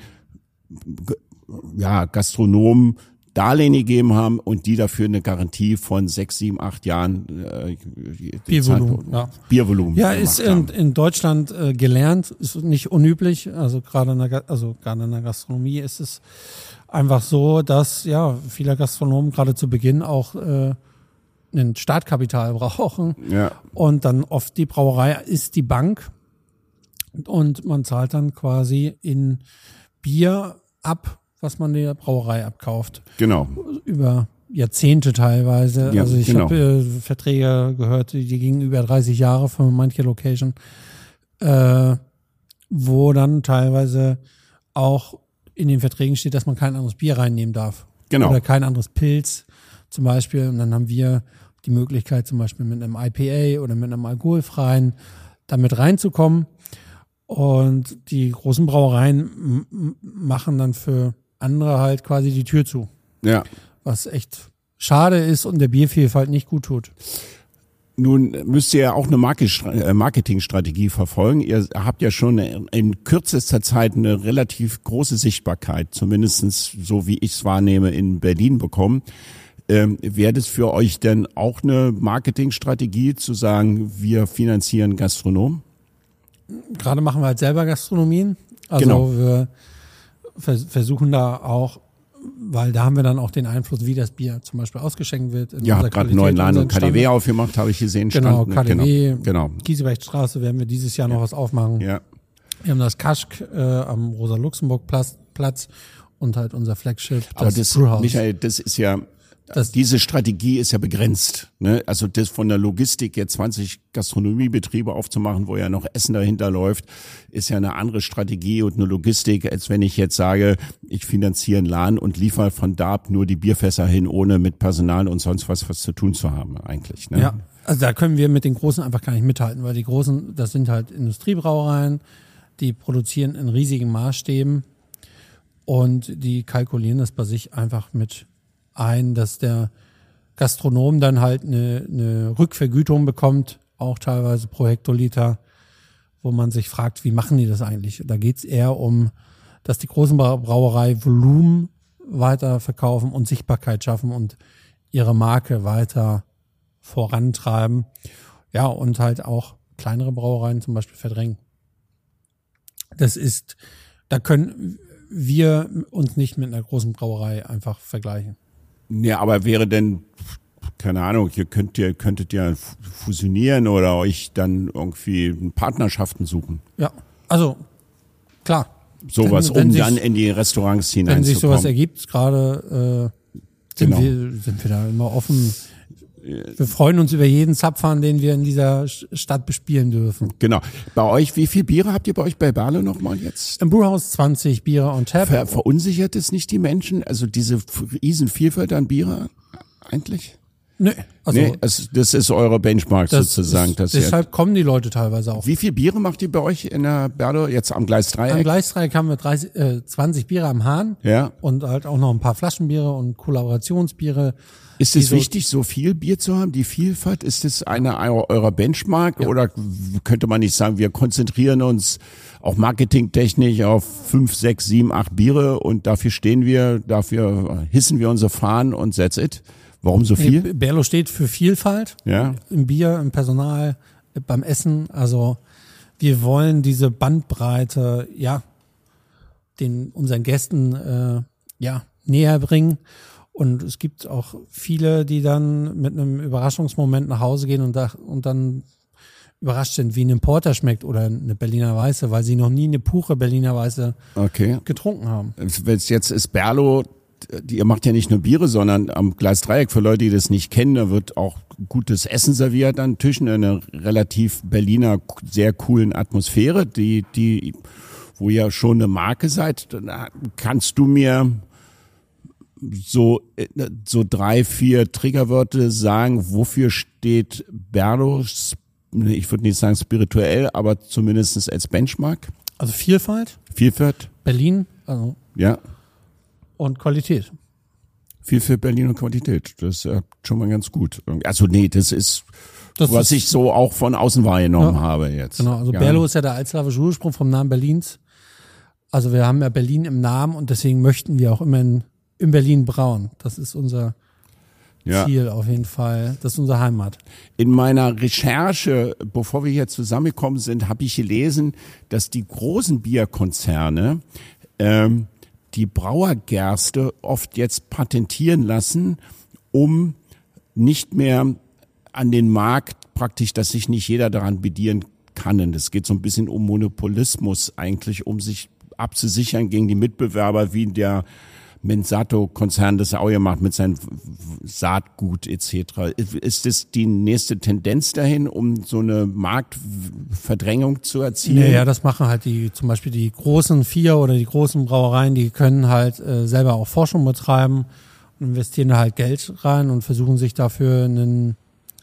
B: ja Gastronomen Darlehen gegeben haben und die dafür eine Garantie von sechs, sieben, acht Jahren äh,
A: Biervolumen, ja.
B: Biervolumen
A: Ja,
B: gemacht
A: ist in,
B: haben.
A: in Deutschland äh, gelernt, ist nicht unüblich. Also gerade in der, Ga- also gerade in der Gastronomie ist es einfach so, dass ja viele Gastronomen gerade zu Beginn auch äh, ein Startkapital brauchen
B: Ja.
A: und dann oft die Brauerei ist die Bank und man zahlt dann quasi in Bier ab, was man der Brauerei abkauft.
B: Genau.
A: Über Jahrzehnte teilweise.
B: Ja,
A: also ich
B: genau.
A: habe äh, Verträge gehört, die, die gingen über dreißig Jahre für manche Location, äh, wo dann teilweise auch in den Verträgen steht, dass man kein anderes Bier reinnehmen darf.
B: Genau.
A: Oder kein anderes Pilz zum Beispiel. Und dann haben wir die Möglichkeit zum Beispiel mit einem I P A oder mit einem alkoholfreien damit reinzukommen. Und die großen Brauereien m- m- machen dann für andere halt quasi die Tür zu.
B: Ja.
A: Was echt schade ist und der Biervielfalt nicht gut tut.
B: Nun müsst ihr ja auch eine Market- äh, Marketingstrategie verfolgen. Ihr habt ja schon in kürzester Zeit eine relativ große Sichtbarkeit, zumindestens so wie ich es wahrnehme, in Berlin bekommen. Ähm, wäre das für euch denn auch eine Marketingstrategie, zu sagen, wir finanzieren Gastronomen?
A: Gerade machen wir halt selber Gastronomien. Also
B: Genau.
A: wir vers- versuchen da auch, weil da haben wir dann auch den Einfluss, wie das Bier zum Beispiel ausgeschenkt wird. in
B: Ja,
A: unserer
B: habt gerade einen
A: Qualität,
B: neuen Laden und
A: unseren
B: K D W
A: Standard.
B: aufgemacht, habe ich gesehen.
A: Genau,
B: stand,
A: K D W,
B: Genau. genau.
A: Giesebrechtstraße werden wir dieses Jahr noch was aufmachen.
B: Ja.
A: Wir haben das Kaschk äh, am Rosa-Luxemburg-Platz Platz und halt unser Flagship, das,
B: Aber das,
A: Brewhouse.
B: Michael, das ist ja,
A: Das-
B: diese Strategie ist ja begrenzt. Ne? Also das von der Logistik jetzt zwanzig Gastronomiebetriebe aufzumachen, wo ja noch Essen dahinter läuft, ist ja eine andere Strategie und eine Logistik, als wenn ich jetzt sage, ich finanziere einen Laden und liefere von da ab nur die Bierfässer hin, ohne mit Personal und sonst was was zu tun zu haben eigentlich. Ne?
A: Ja, also da können wir mit den Großen einfach gar nicht mithalten, weil die Großen, das sind halt Industriebrauereien, die produzieren in riesigen Maßstäben und die kalkulieren das bei sich einfach mit ein, dass der Gastronom dann halt eine, eine Rückvergütung bekommt, auch teilweise pro Hektoliter, wo man sich fragt, wie machen die das eigentlich? Da geht's eher um, dass die großen Brau- Brauerei Volumen weiter verkaufen und Sichtbarkeit schaffen und ihre Marke weiter vorantreiben. Ja, und halt auch kleinere Brauereien zum Beispiel verdrängen. Das ist, da können wir uns nicht mit einer großen Brauerei einfach vergleichen.
B: Ja, aber wäre denn, keine Ahnung, ihr könnt ihr könntet ja fusionieren oder euch dann irgendwie Partnerschaften suchen.
A: Ja, also klar.
B: Sowas,
A: Wenn- wenn
B: um
A: sich-
B: dann in die Restaurants
A: Wenn sich
B: hineinzukommen.
A: sowas ergibt, gerade äh, sind,
B: Genau.
A: wir, sind wir da immer offen. Wir freuen uns über jeden Zapfhahn, den wir in dieser Stadt bespielen dürfen.
B: Genau. Bei euch, wie viel Biere habt ihr bei euch bei Berlo nochmal jetzt?
A: Im Brewhaus zwanzig Biere on tap.
B: Ver verunsichert es nicht die Menschen? Also diese riesen Vielfalt an Biere eigentlich?
A: Nee, also
B: nee, es, das ist eure Benchmark
A: das
B: sozusagen.
A: Ist,
B: dass
A: deshalb ihr, kommen die Leute teilweise auch.
B: Wie viel Biere macht ihr bei euch in der Berlo jetzt am Gleisdreieck?
A: Am Gleisdreieck haben wir dreißig, äh, zwanzig Biere am Hahn.
B: Ja.
A: Und halt auch noch ein paar Flaschenbiere und Kollaborationsbiere.
B: Ist es wichtig, so viel Bier zu haben, die Vielfalt? Ist es eine eurer Benchmark? Ja. Oder könnte man nicht sagen, wir konzentrieren uns auch marketingtechnisch auf fünf, sechs, sieben, acht Biere und dafür stehen wir, dafür hissen wir unsere Fahnen und that's it? Warum so viel?
A: Nee, Berlo steht für Vielfalt.
B: Ja.
A: Im Bier, im Personal, beim Essen. Also wir wollen diese Bandbreite, ja, den unseren Gästen äh, ja näher bringen. Und es gibt auch viele, die dann mit einem Überraschungsmoment nach Hause gehen und, da, und dann überrascht sind, wie ein Porter schmeckt oder eine Berliner Weiße, weil sie noch nie eine pure Berliner Weiße
B: okay.
A: getrunken haben.
B: Jetzt ist Berlo, ihr macht ja nicht nur Biere, sondern am Gleisdreieck, für Leute, die das nicht kennen, da wird auch gutes Essen serviert an Tischen in einer relativ Berliner, sehr coolen Atmosphäre, die, die, wo ihr schon eine Marke seid. Kannst du mir so, so drei, vier Triggerwörter sagen, wofür steht Berlo, ich würde nicht sagen spirituell, aber zumindest als Benchmark?
A: Also Vielfalt.
B: Vielfalt.
A: Berlin, also.
B: Ja.
A: Und Qualität.
B: Vielfalt, Berlin und Qualität. Das ist ja schon mal ganz gut. Also nee, das ist, das was ist, ich so auch von außen wahrgenommen ja, habe jetzt.
A: Genau, also
B: ja.
A: Berlo ist ja der altslawische Ursprung vom Namen Berlins. Also wir haben ja Berlin im Namen und deswegen möchten wir auch immer in, in Berlin brauen. Das ist unser ja. Ziel auf jeden Fall. Das ist unsere Heimat.
B: In meiner Recherche, bevor wir hier zusammengekommen sind, habe ich gelesen, dass die großen Bierkonzerne ähm, die Brauergerste oft jetzt patentieren lassen, um nicht mehr an den Markt praktisch, dass sich nicht jeder daran bedienen kann. Und es geht so ein bisschen um Monopolismus eigentlich, um sich abzusichern gegen die Mitbewerber, wie der Mensato-Konzern das auch gemacht mit seinem Saatgut et cetera. Ist das die nächste Tendenz dahin, um so eine Marktverdrängung zu erzielen?
A: Ja, ja, das machen halt die, zum Beispiel die großen vier oder die großen Brauereien, die können halt äh, selber auch Forschung betreiben und investieren da halt Geld rein und versuchen sich dafür einen,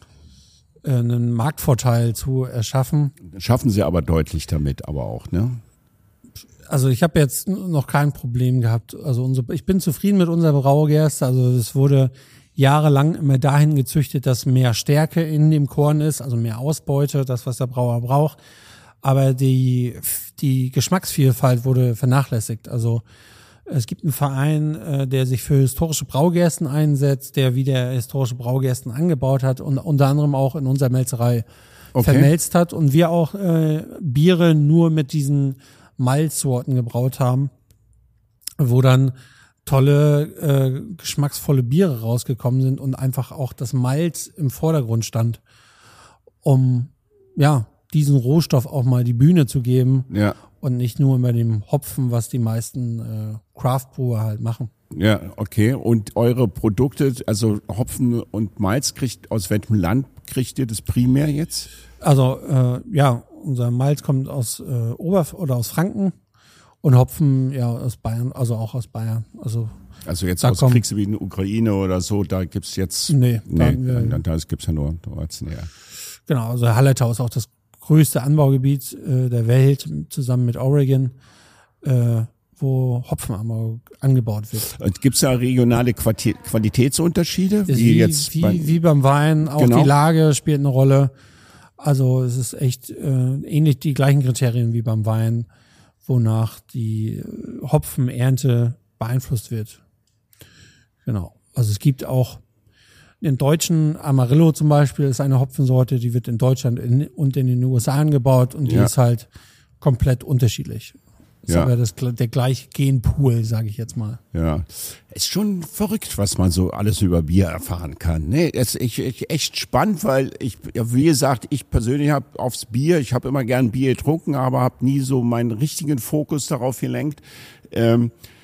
A: äh, einen Marktvorteil zu erschaffen.
B: Schaffen sie aber deutlich damit, aber auch, ne?
A: Also ich habe jetzt noch kein Problem gehabt. Also unsere, ich bin zufrieden mit unserer Braugerste. Also es wurde jahrelang immer dahin gezüchtet, dass mehr Stärke in dem Korn ist, also mehr Ausbeute, das was der Brauer braucht. Aber die die Geschmacksvielfalt wurde vernachlässigt. Also es gibt einen Verein, der sich für historische Braugersten einsetzt, der wieder historische Braugersten angebaut hat und unter anderem auch in unserer Melzerei okay. vermelzt hat und wir auch äh, Biere nur mit diesen Malzsorten gebraut haben, wo dann tolle, äh, geschmacksvolle Biere rausgekommen sind und einfach auch das Malz im Vordergrund stand, um ja diesen Rohstoff auch mal die Bühne zu geben
B: ja.
A: und nicht nur über dem Hopfen, was die meisten äh, Craft-Brewer halt machen.
B: Ja, okay. Und eure Produkte, also Hopfen und Malz, kriegt aus welchem Land kriegt ihr das primär jetzt?
A: Also äh, ja, unser Malz kommt aus äh, Oberf- oder aus Franken und Hopfen ja aus Bayern, also auch aus Bayern. Also
B: also jetzt aus
A: kommt,
B: Kriegsgebieten Ukraine oder so, da gibt's jetzt
A: nee,
B: nee,
A: da,
B: da, da gibt's ja nur Weizen, ja.
A: Genau, also Hallertau ist auch das größte Anbaugebiet äh, der Welt, zusammen mit Oregon, äh, wo Hopfenanbau angebaut wird.
B: Und gibt's da regionale Quali- Qualitätsunterschiede?
A: Wie, wie, jetzt wie, bei, wie beim Wein, auch genau. Die Lage spielt eine Rolle. Also es ist echt äh, ähnlich die gleichen Kriterien wie beim Wein, wonach die Hopfenernte beeinflusst wird. Genau. Also es gibt auch den deutschen Amarillo zum Beispiel, ist eine Hopfensorte, die wird in Deutschland in, und in den U S A angebaut und die ja. ist halt komplett unterschiedlich. Ist ja. aber das, der gleiche Genpool, sage ich jetzt mal.
B: Ja, ist schon verrückt, was man so alles über Bier erfahren kann. Nee, es ist echt, echt spannend, weil ich, ja, wie gesagt, ich persönlich habe aufs Bier, ich habe immer gern Bier getrunken, aber habe nie so meinen richtigen Fokus darauf gelenkt. Ähm,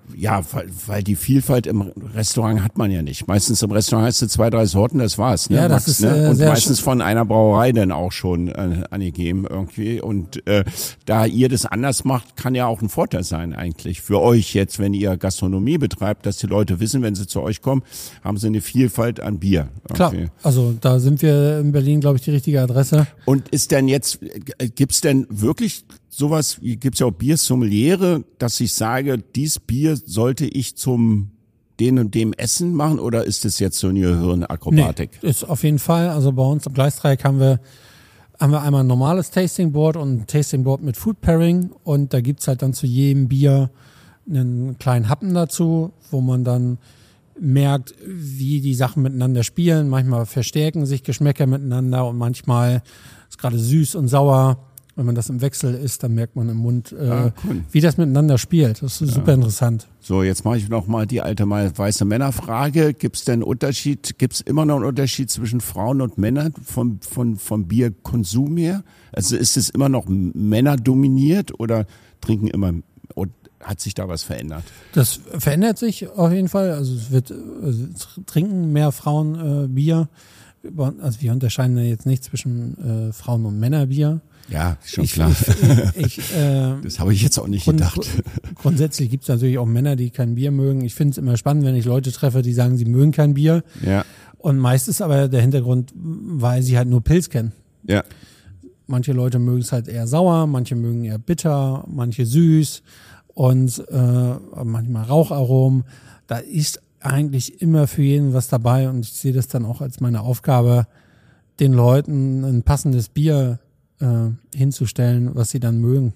B: Ja, weil, weil die Vielfalt im Restaurant hat man ja nicht. Meistens im Restaurant hast du zwei, drei Sorten, das war's. Ne?
A: Ja, das
B: Max,
A: ist,
B: ne?
A: äh,
B: Und
A: sehr
B: meistens von einer Brauerei dann auch schon äh, angegeben irgendwie. Und äh, da ihr das anders macht, kann ja auch ein Vorteil sein eigentlich für euch jetzt, wenn ihr Gastronomie betreibt, dass die Leute wissen, wenn sie zu euch kommen, haben sie eine Vielfalt an Bier.
A: Klar,
B: irgendwie.
A: also da sind wir in Berlin, glaube ich, die richtige Adresse.
B: Und ist denn jetzt, gibt's denn wirklich sowas, gibt's ja auch Biersommeliere, dass ich sage, dies Bier sollte ich zum den und dem Essen machen, oder ist das jetzt so eine Hirnakrobatik?
A: Nee, ist auf jeden Fall, also bei uns am Gleisdreieck haben wir haben wir einmal ein normales Tasting Board und ein Tasting Board mit Food Pairing, und da gibt's halt dann zu jedem Bier einen kleinen Happen dazu, wo man dann merkt, wie die Sachen miteinander spielen. Manchmal verstärken sich Geschmäcker miteinander und manchmal ist gerade süß und sauer. Wenn man das im Wechsel isst, dann merkt man im Mund, äh,
B: Ah, cool.
A: wie das miteinander spielt. Das ist
B: Ja.
A: super interessant.
B: So, jetzt mache ich noch mal die alte mal weiße Männerfrage. Gibt's denn Unterschied, gibt's immer noch einen Unterschied zwischen Frauen und Männern vom, vom, vom Bierkonsum her? Also ist es immer noch männerdominiert oder trinken immer, und hat sich da was verändert?
A: Das verändert sich auf jeden Fall. Also es wird, also es trinken mehr Frauen äh, Bier. Also wir unterscheiden ja jetzt nicht zwischen äh, Frauen- und Männerbier.
B: Ja, schon
A: Ich-
B: klar.
A: Ich, ich, äh,
B: Das habe ich jetzt auch nicht
A: Grund,
B: gedacht.
A: Grundsätzlich gibt es natürlich auch Männer, die kein Bier mögen. Ich finde es immer spannend, wenn ich Leute treffe, die sagen, sie mögen kein Bier.
B: Ja,
A: Und meist ist aber der Hintergrund, weil sie halt nur Pilz kennen.
B: ja,
A: Manche Leute mögen es halt eher sauer, manche mögen eher bitter, manche süß und äh, manchmal Raucharomen. Da ist eigentlich immer für jeden was dabei, und ich sehe das dann auch als meine Aufgabe, den Leuten ein passendes Bier äh, hinzustellen, was sie dann mögen.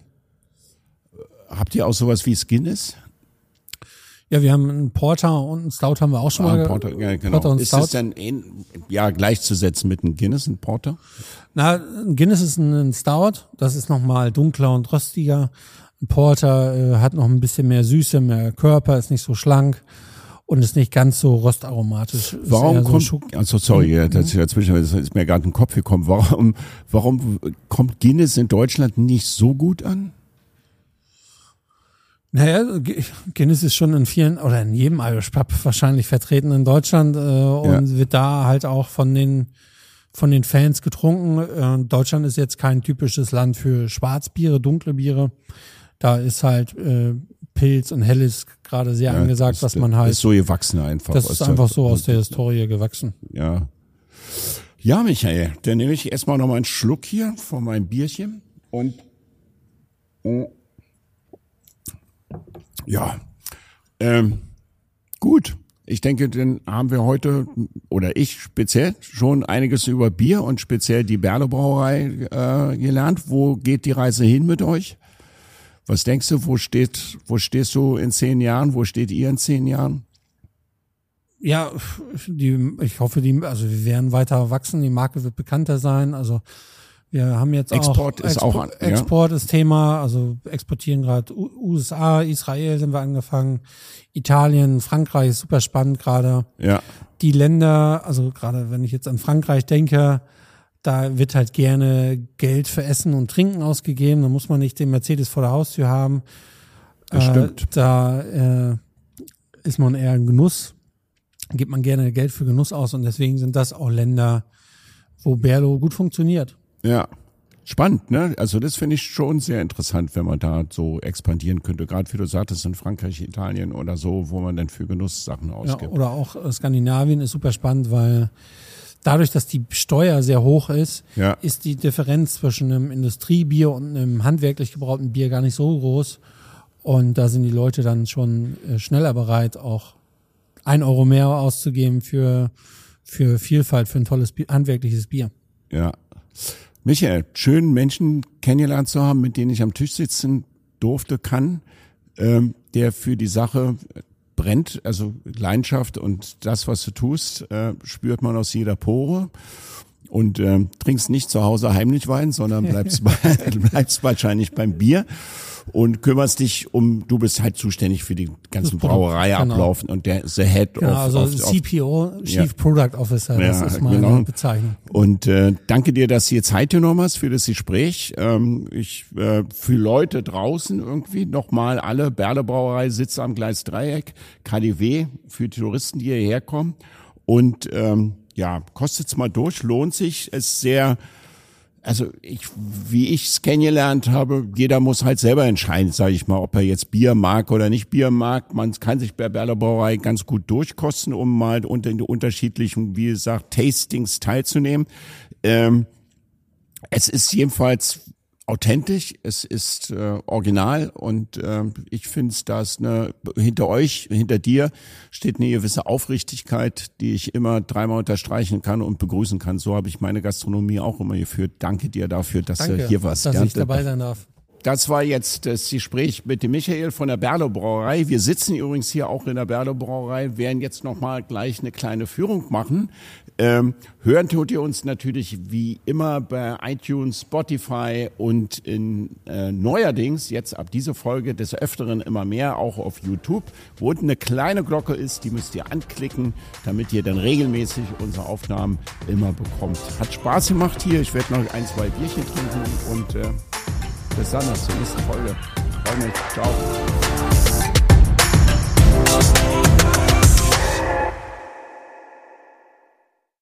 B: Habt ihr auch sowas wie Guinness?
A: Ja, wir haben einen Porter und einen Stout haben wir auch schon
B: Ah,
A: mal. ge-
B: Porter, ja, genau.
A: Porter und
B: Ist
A: Stout.
B: das denn in, ja, gleichzusetzen mit einem Guinness, ein Porter?
A: Na, ein Guinness ist ein, ein Stout, das ist nochmal dunkler und röstiger. Ein Porter äh, hat noch ein bisschen mehr Süße, mehr Körper, ist nicht so schlank und ist nicht ganz so röstaromatisch. Ist
B: Warum
A: eher so
B: kommt,
A: Schuck-
B: also sorry, ja, das ist dazwischen, das ist mir gerade in den Kopf gekommen. Warum, warum kommt Guinness in Deutschland nicht so gut an?
A: Naja, Gu- Guinness ist schon in vielen oder in jedem Irish Pub wahrscheinlich vertreten in Deutschland äh, und wird da halt auch von den von den Fans getrunken. Äh, Deutschland ist jetzt kein typisches Land für Schwarzbiere, dunkle Biere. Da ist halt äh, Pilz und Helles gerade sehr
B: Ja,
A: angesagt,
B: das,
A: was man halt.
B: Das ist so gewachsen einfach.
A: Das
B: aus
A: ist
B: der-
A: einfach so aus der Historie gewachsen.
B: Ja. Ja, Michael, dann nehme ich erstmal noch mal einen Schluck hier von meinem Bierchen und oh. Ja, ähm, gut. Ich denke, dann haben wir heute, oder ich speziell, schon einiges über Bier und speziell die Berle Brauerei äh, gelernt. Wo geht die Reise hin mit euch? Was denkst du, wo steht, wo stehst du in zehn Jahren? Wo steht ihr in zehn Jahren?
A: Ja, die, ich hoffe, die, also wir werden weiter wachsen, die Marke wird bekannter sein. Also wir haben jetzt
B: Export
A: auch
B: ist auch an- ja.
A: Export ist Thema, also exportieren gerade U S A, Israel sind wir angefangen, Italien, Frankreich ist super spannend gerade.
B: Ja,
A: Die Länder, also gerade wenn ich jetzt an Frankreich denke, da wird halt gerne Geld für Essen und Trinken ausgegeben, da muss man nicht den Mercedes vor der Haustür haben.
B: das
A: Äh,
B: stimmt.
A: Da äh, ist man eher ein Genuss, gibt man gerne Geld für Genuss aus, und deswegen sind das auch Länder, wo Berlo gut funktioniert.
B: Ja, spannend, ne? Also das finde ich schon sehr interessant, wenn man da so expandieren könnte. Gerade wie du sagtest, in Frankreich, Italien oder so, wo man dann für Genusssachen
A: Ja,
B: ausgibt.
A: oder auch äh, Skandinavien ist super spannend, weil dadurch, dass die Steuer sehr hoch ist,
B: Ja.
A: ist die Differenz zwischen einem Industriebier und einem handwerklich gebrauten Bier gar nicht so groß. Und da sind die Leute dann schon äh, schneller bereit, auch ein Euro mehr auszugeben für, für Vielfalt, für ein tolles Bier, handwerkliches Bier.
B: Ja. Michael, schön Menschen kennengelernt zu haben, mit denen ich am Tisch sitzen durfte, kann, ähm, der für die Sache brennt, also Leidenschaft und das, was du tust, äh, spürt man aus jeder Pore. und äh, trinkst nicht zu Hause heimlich Wein, sondern bleibst, bei, bleibst wahrscheinlich beim Bier und kümmerst dich um, du bist halt zuständig für die ganzen Brauereiablauf genau. und der the Head
A: genau,
B: of,
A: also
B: of,
A: C P O,
B: of,
A: Chief
B: ja.
A: Product Officer, das ja, ist meine genau. Bezeichnung.
B: Und äh, danke dir, dass du dir Zeit genommen hast für das Gespräch. Ähm, ich äh, für Leute draußen irgendwie nochmal alle, Berle Brauerei sitzt am Gleisdreieck, K D W für die Touristen, die hierher kommen und ähm, ja, kostet's mal durch, lohnt sich, ist sehr Also ich, wie ich es kennengelernt habe, jeder muss halt selber entscheiden, sage ich mal, ob er jetzt Bier mag oder nicht Bier mag. Man kann sich bei Berle Brauerei ganz gut durchkosten, um mal unter den unterschiedlichen, wie gesagt, Tastings teilzunehmen. Ähm, es ist jedenfalls authentisch, es ist äh, original und äh, ich finde es, da ist eine, hinter euch, hinter dir steht eine gewisse Aufrichtigkeit, die ich immer dreimal unterstreichen kann und begrüßen kann. So habe ich meine Gastronomie auch immer geführt. Danke dir dafür, dass
A: Danke,
B: du hier warst.
A: dass ich dabei sein darf.
B: Das war jetzt das Gespräch mit dem Michael von der Berle Brauerei. Wir sitzen übrigens hier auch in der Berle Brauerei, werden jetzt nochmal gleich eine kleine Führung machen. Ähm, hören tut ihr uns natürlich wie immer bei iTunes, Spotify und in äh, neuerdings jetzt ab dieser Folge des Öfteren immer mehr auch auf YouTube, wo unten eine kleine Glocke ist, die müsst ihr anklicken, damit ihr dann regelmäßig unsere Aufnahmen immer bekommt. Hat Spaß gemacht hier, ich werde noch ein, zwei Bierchen trinken und äh, bis dann, zur nächsten Folge. Freue mich. Ciao.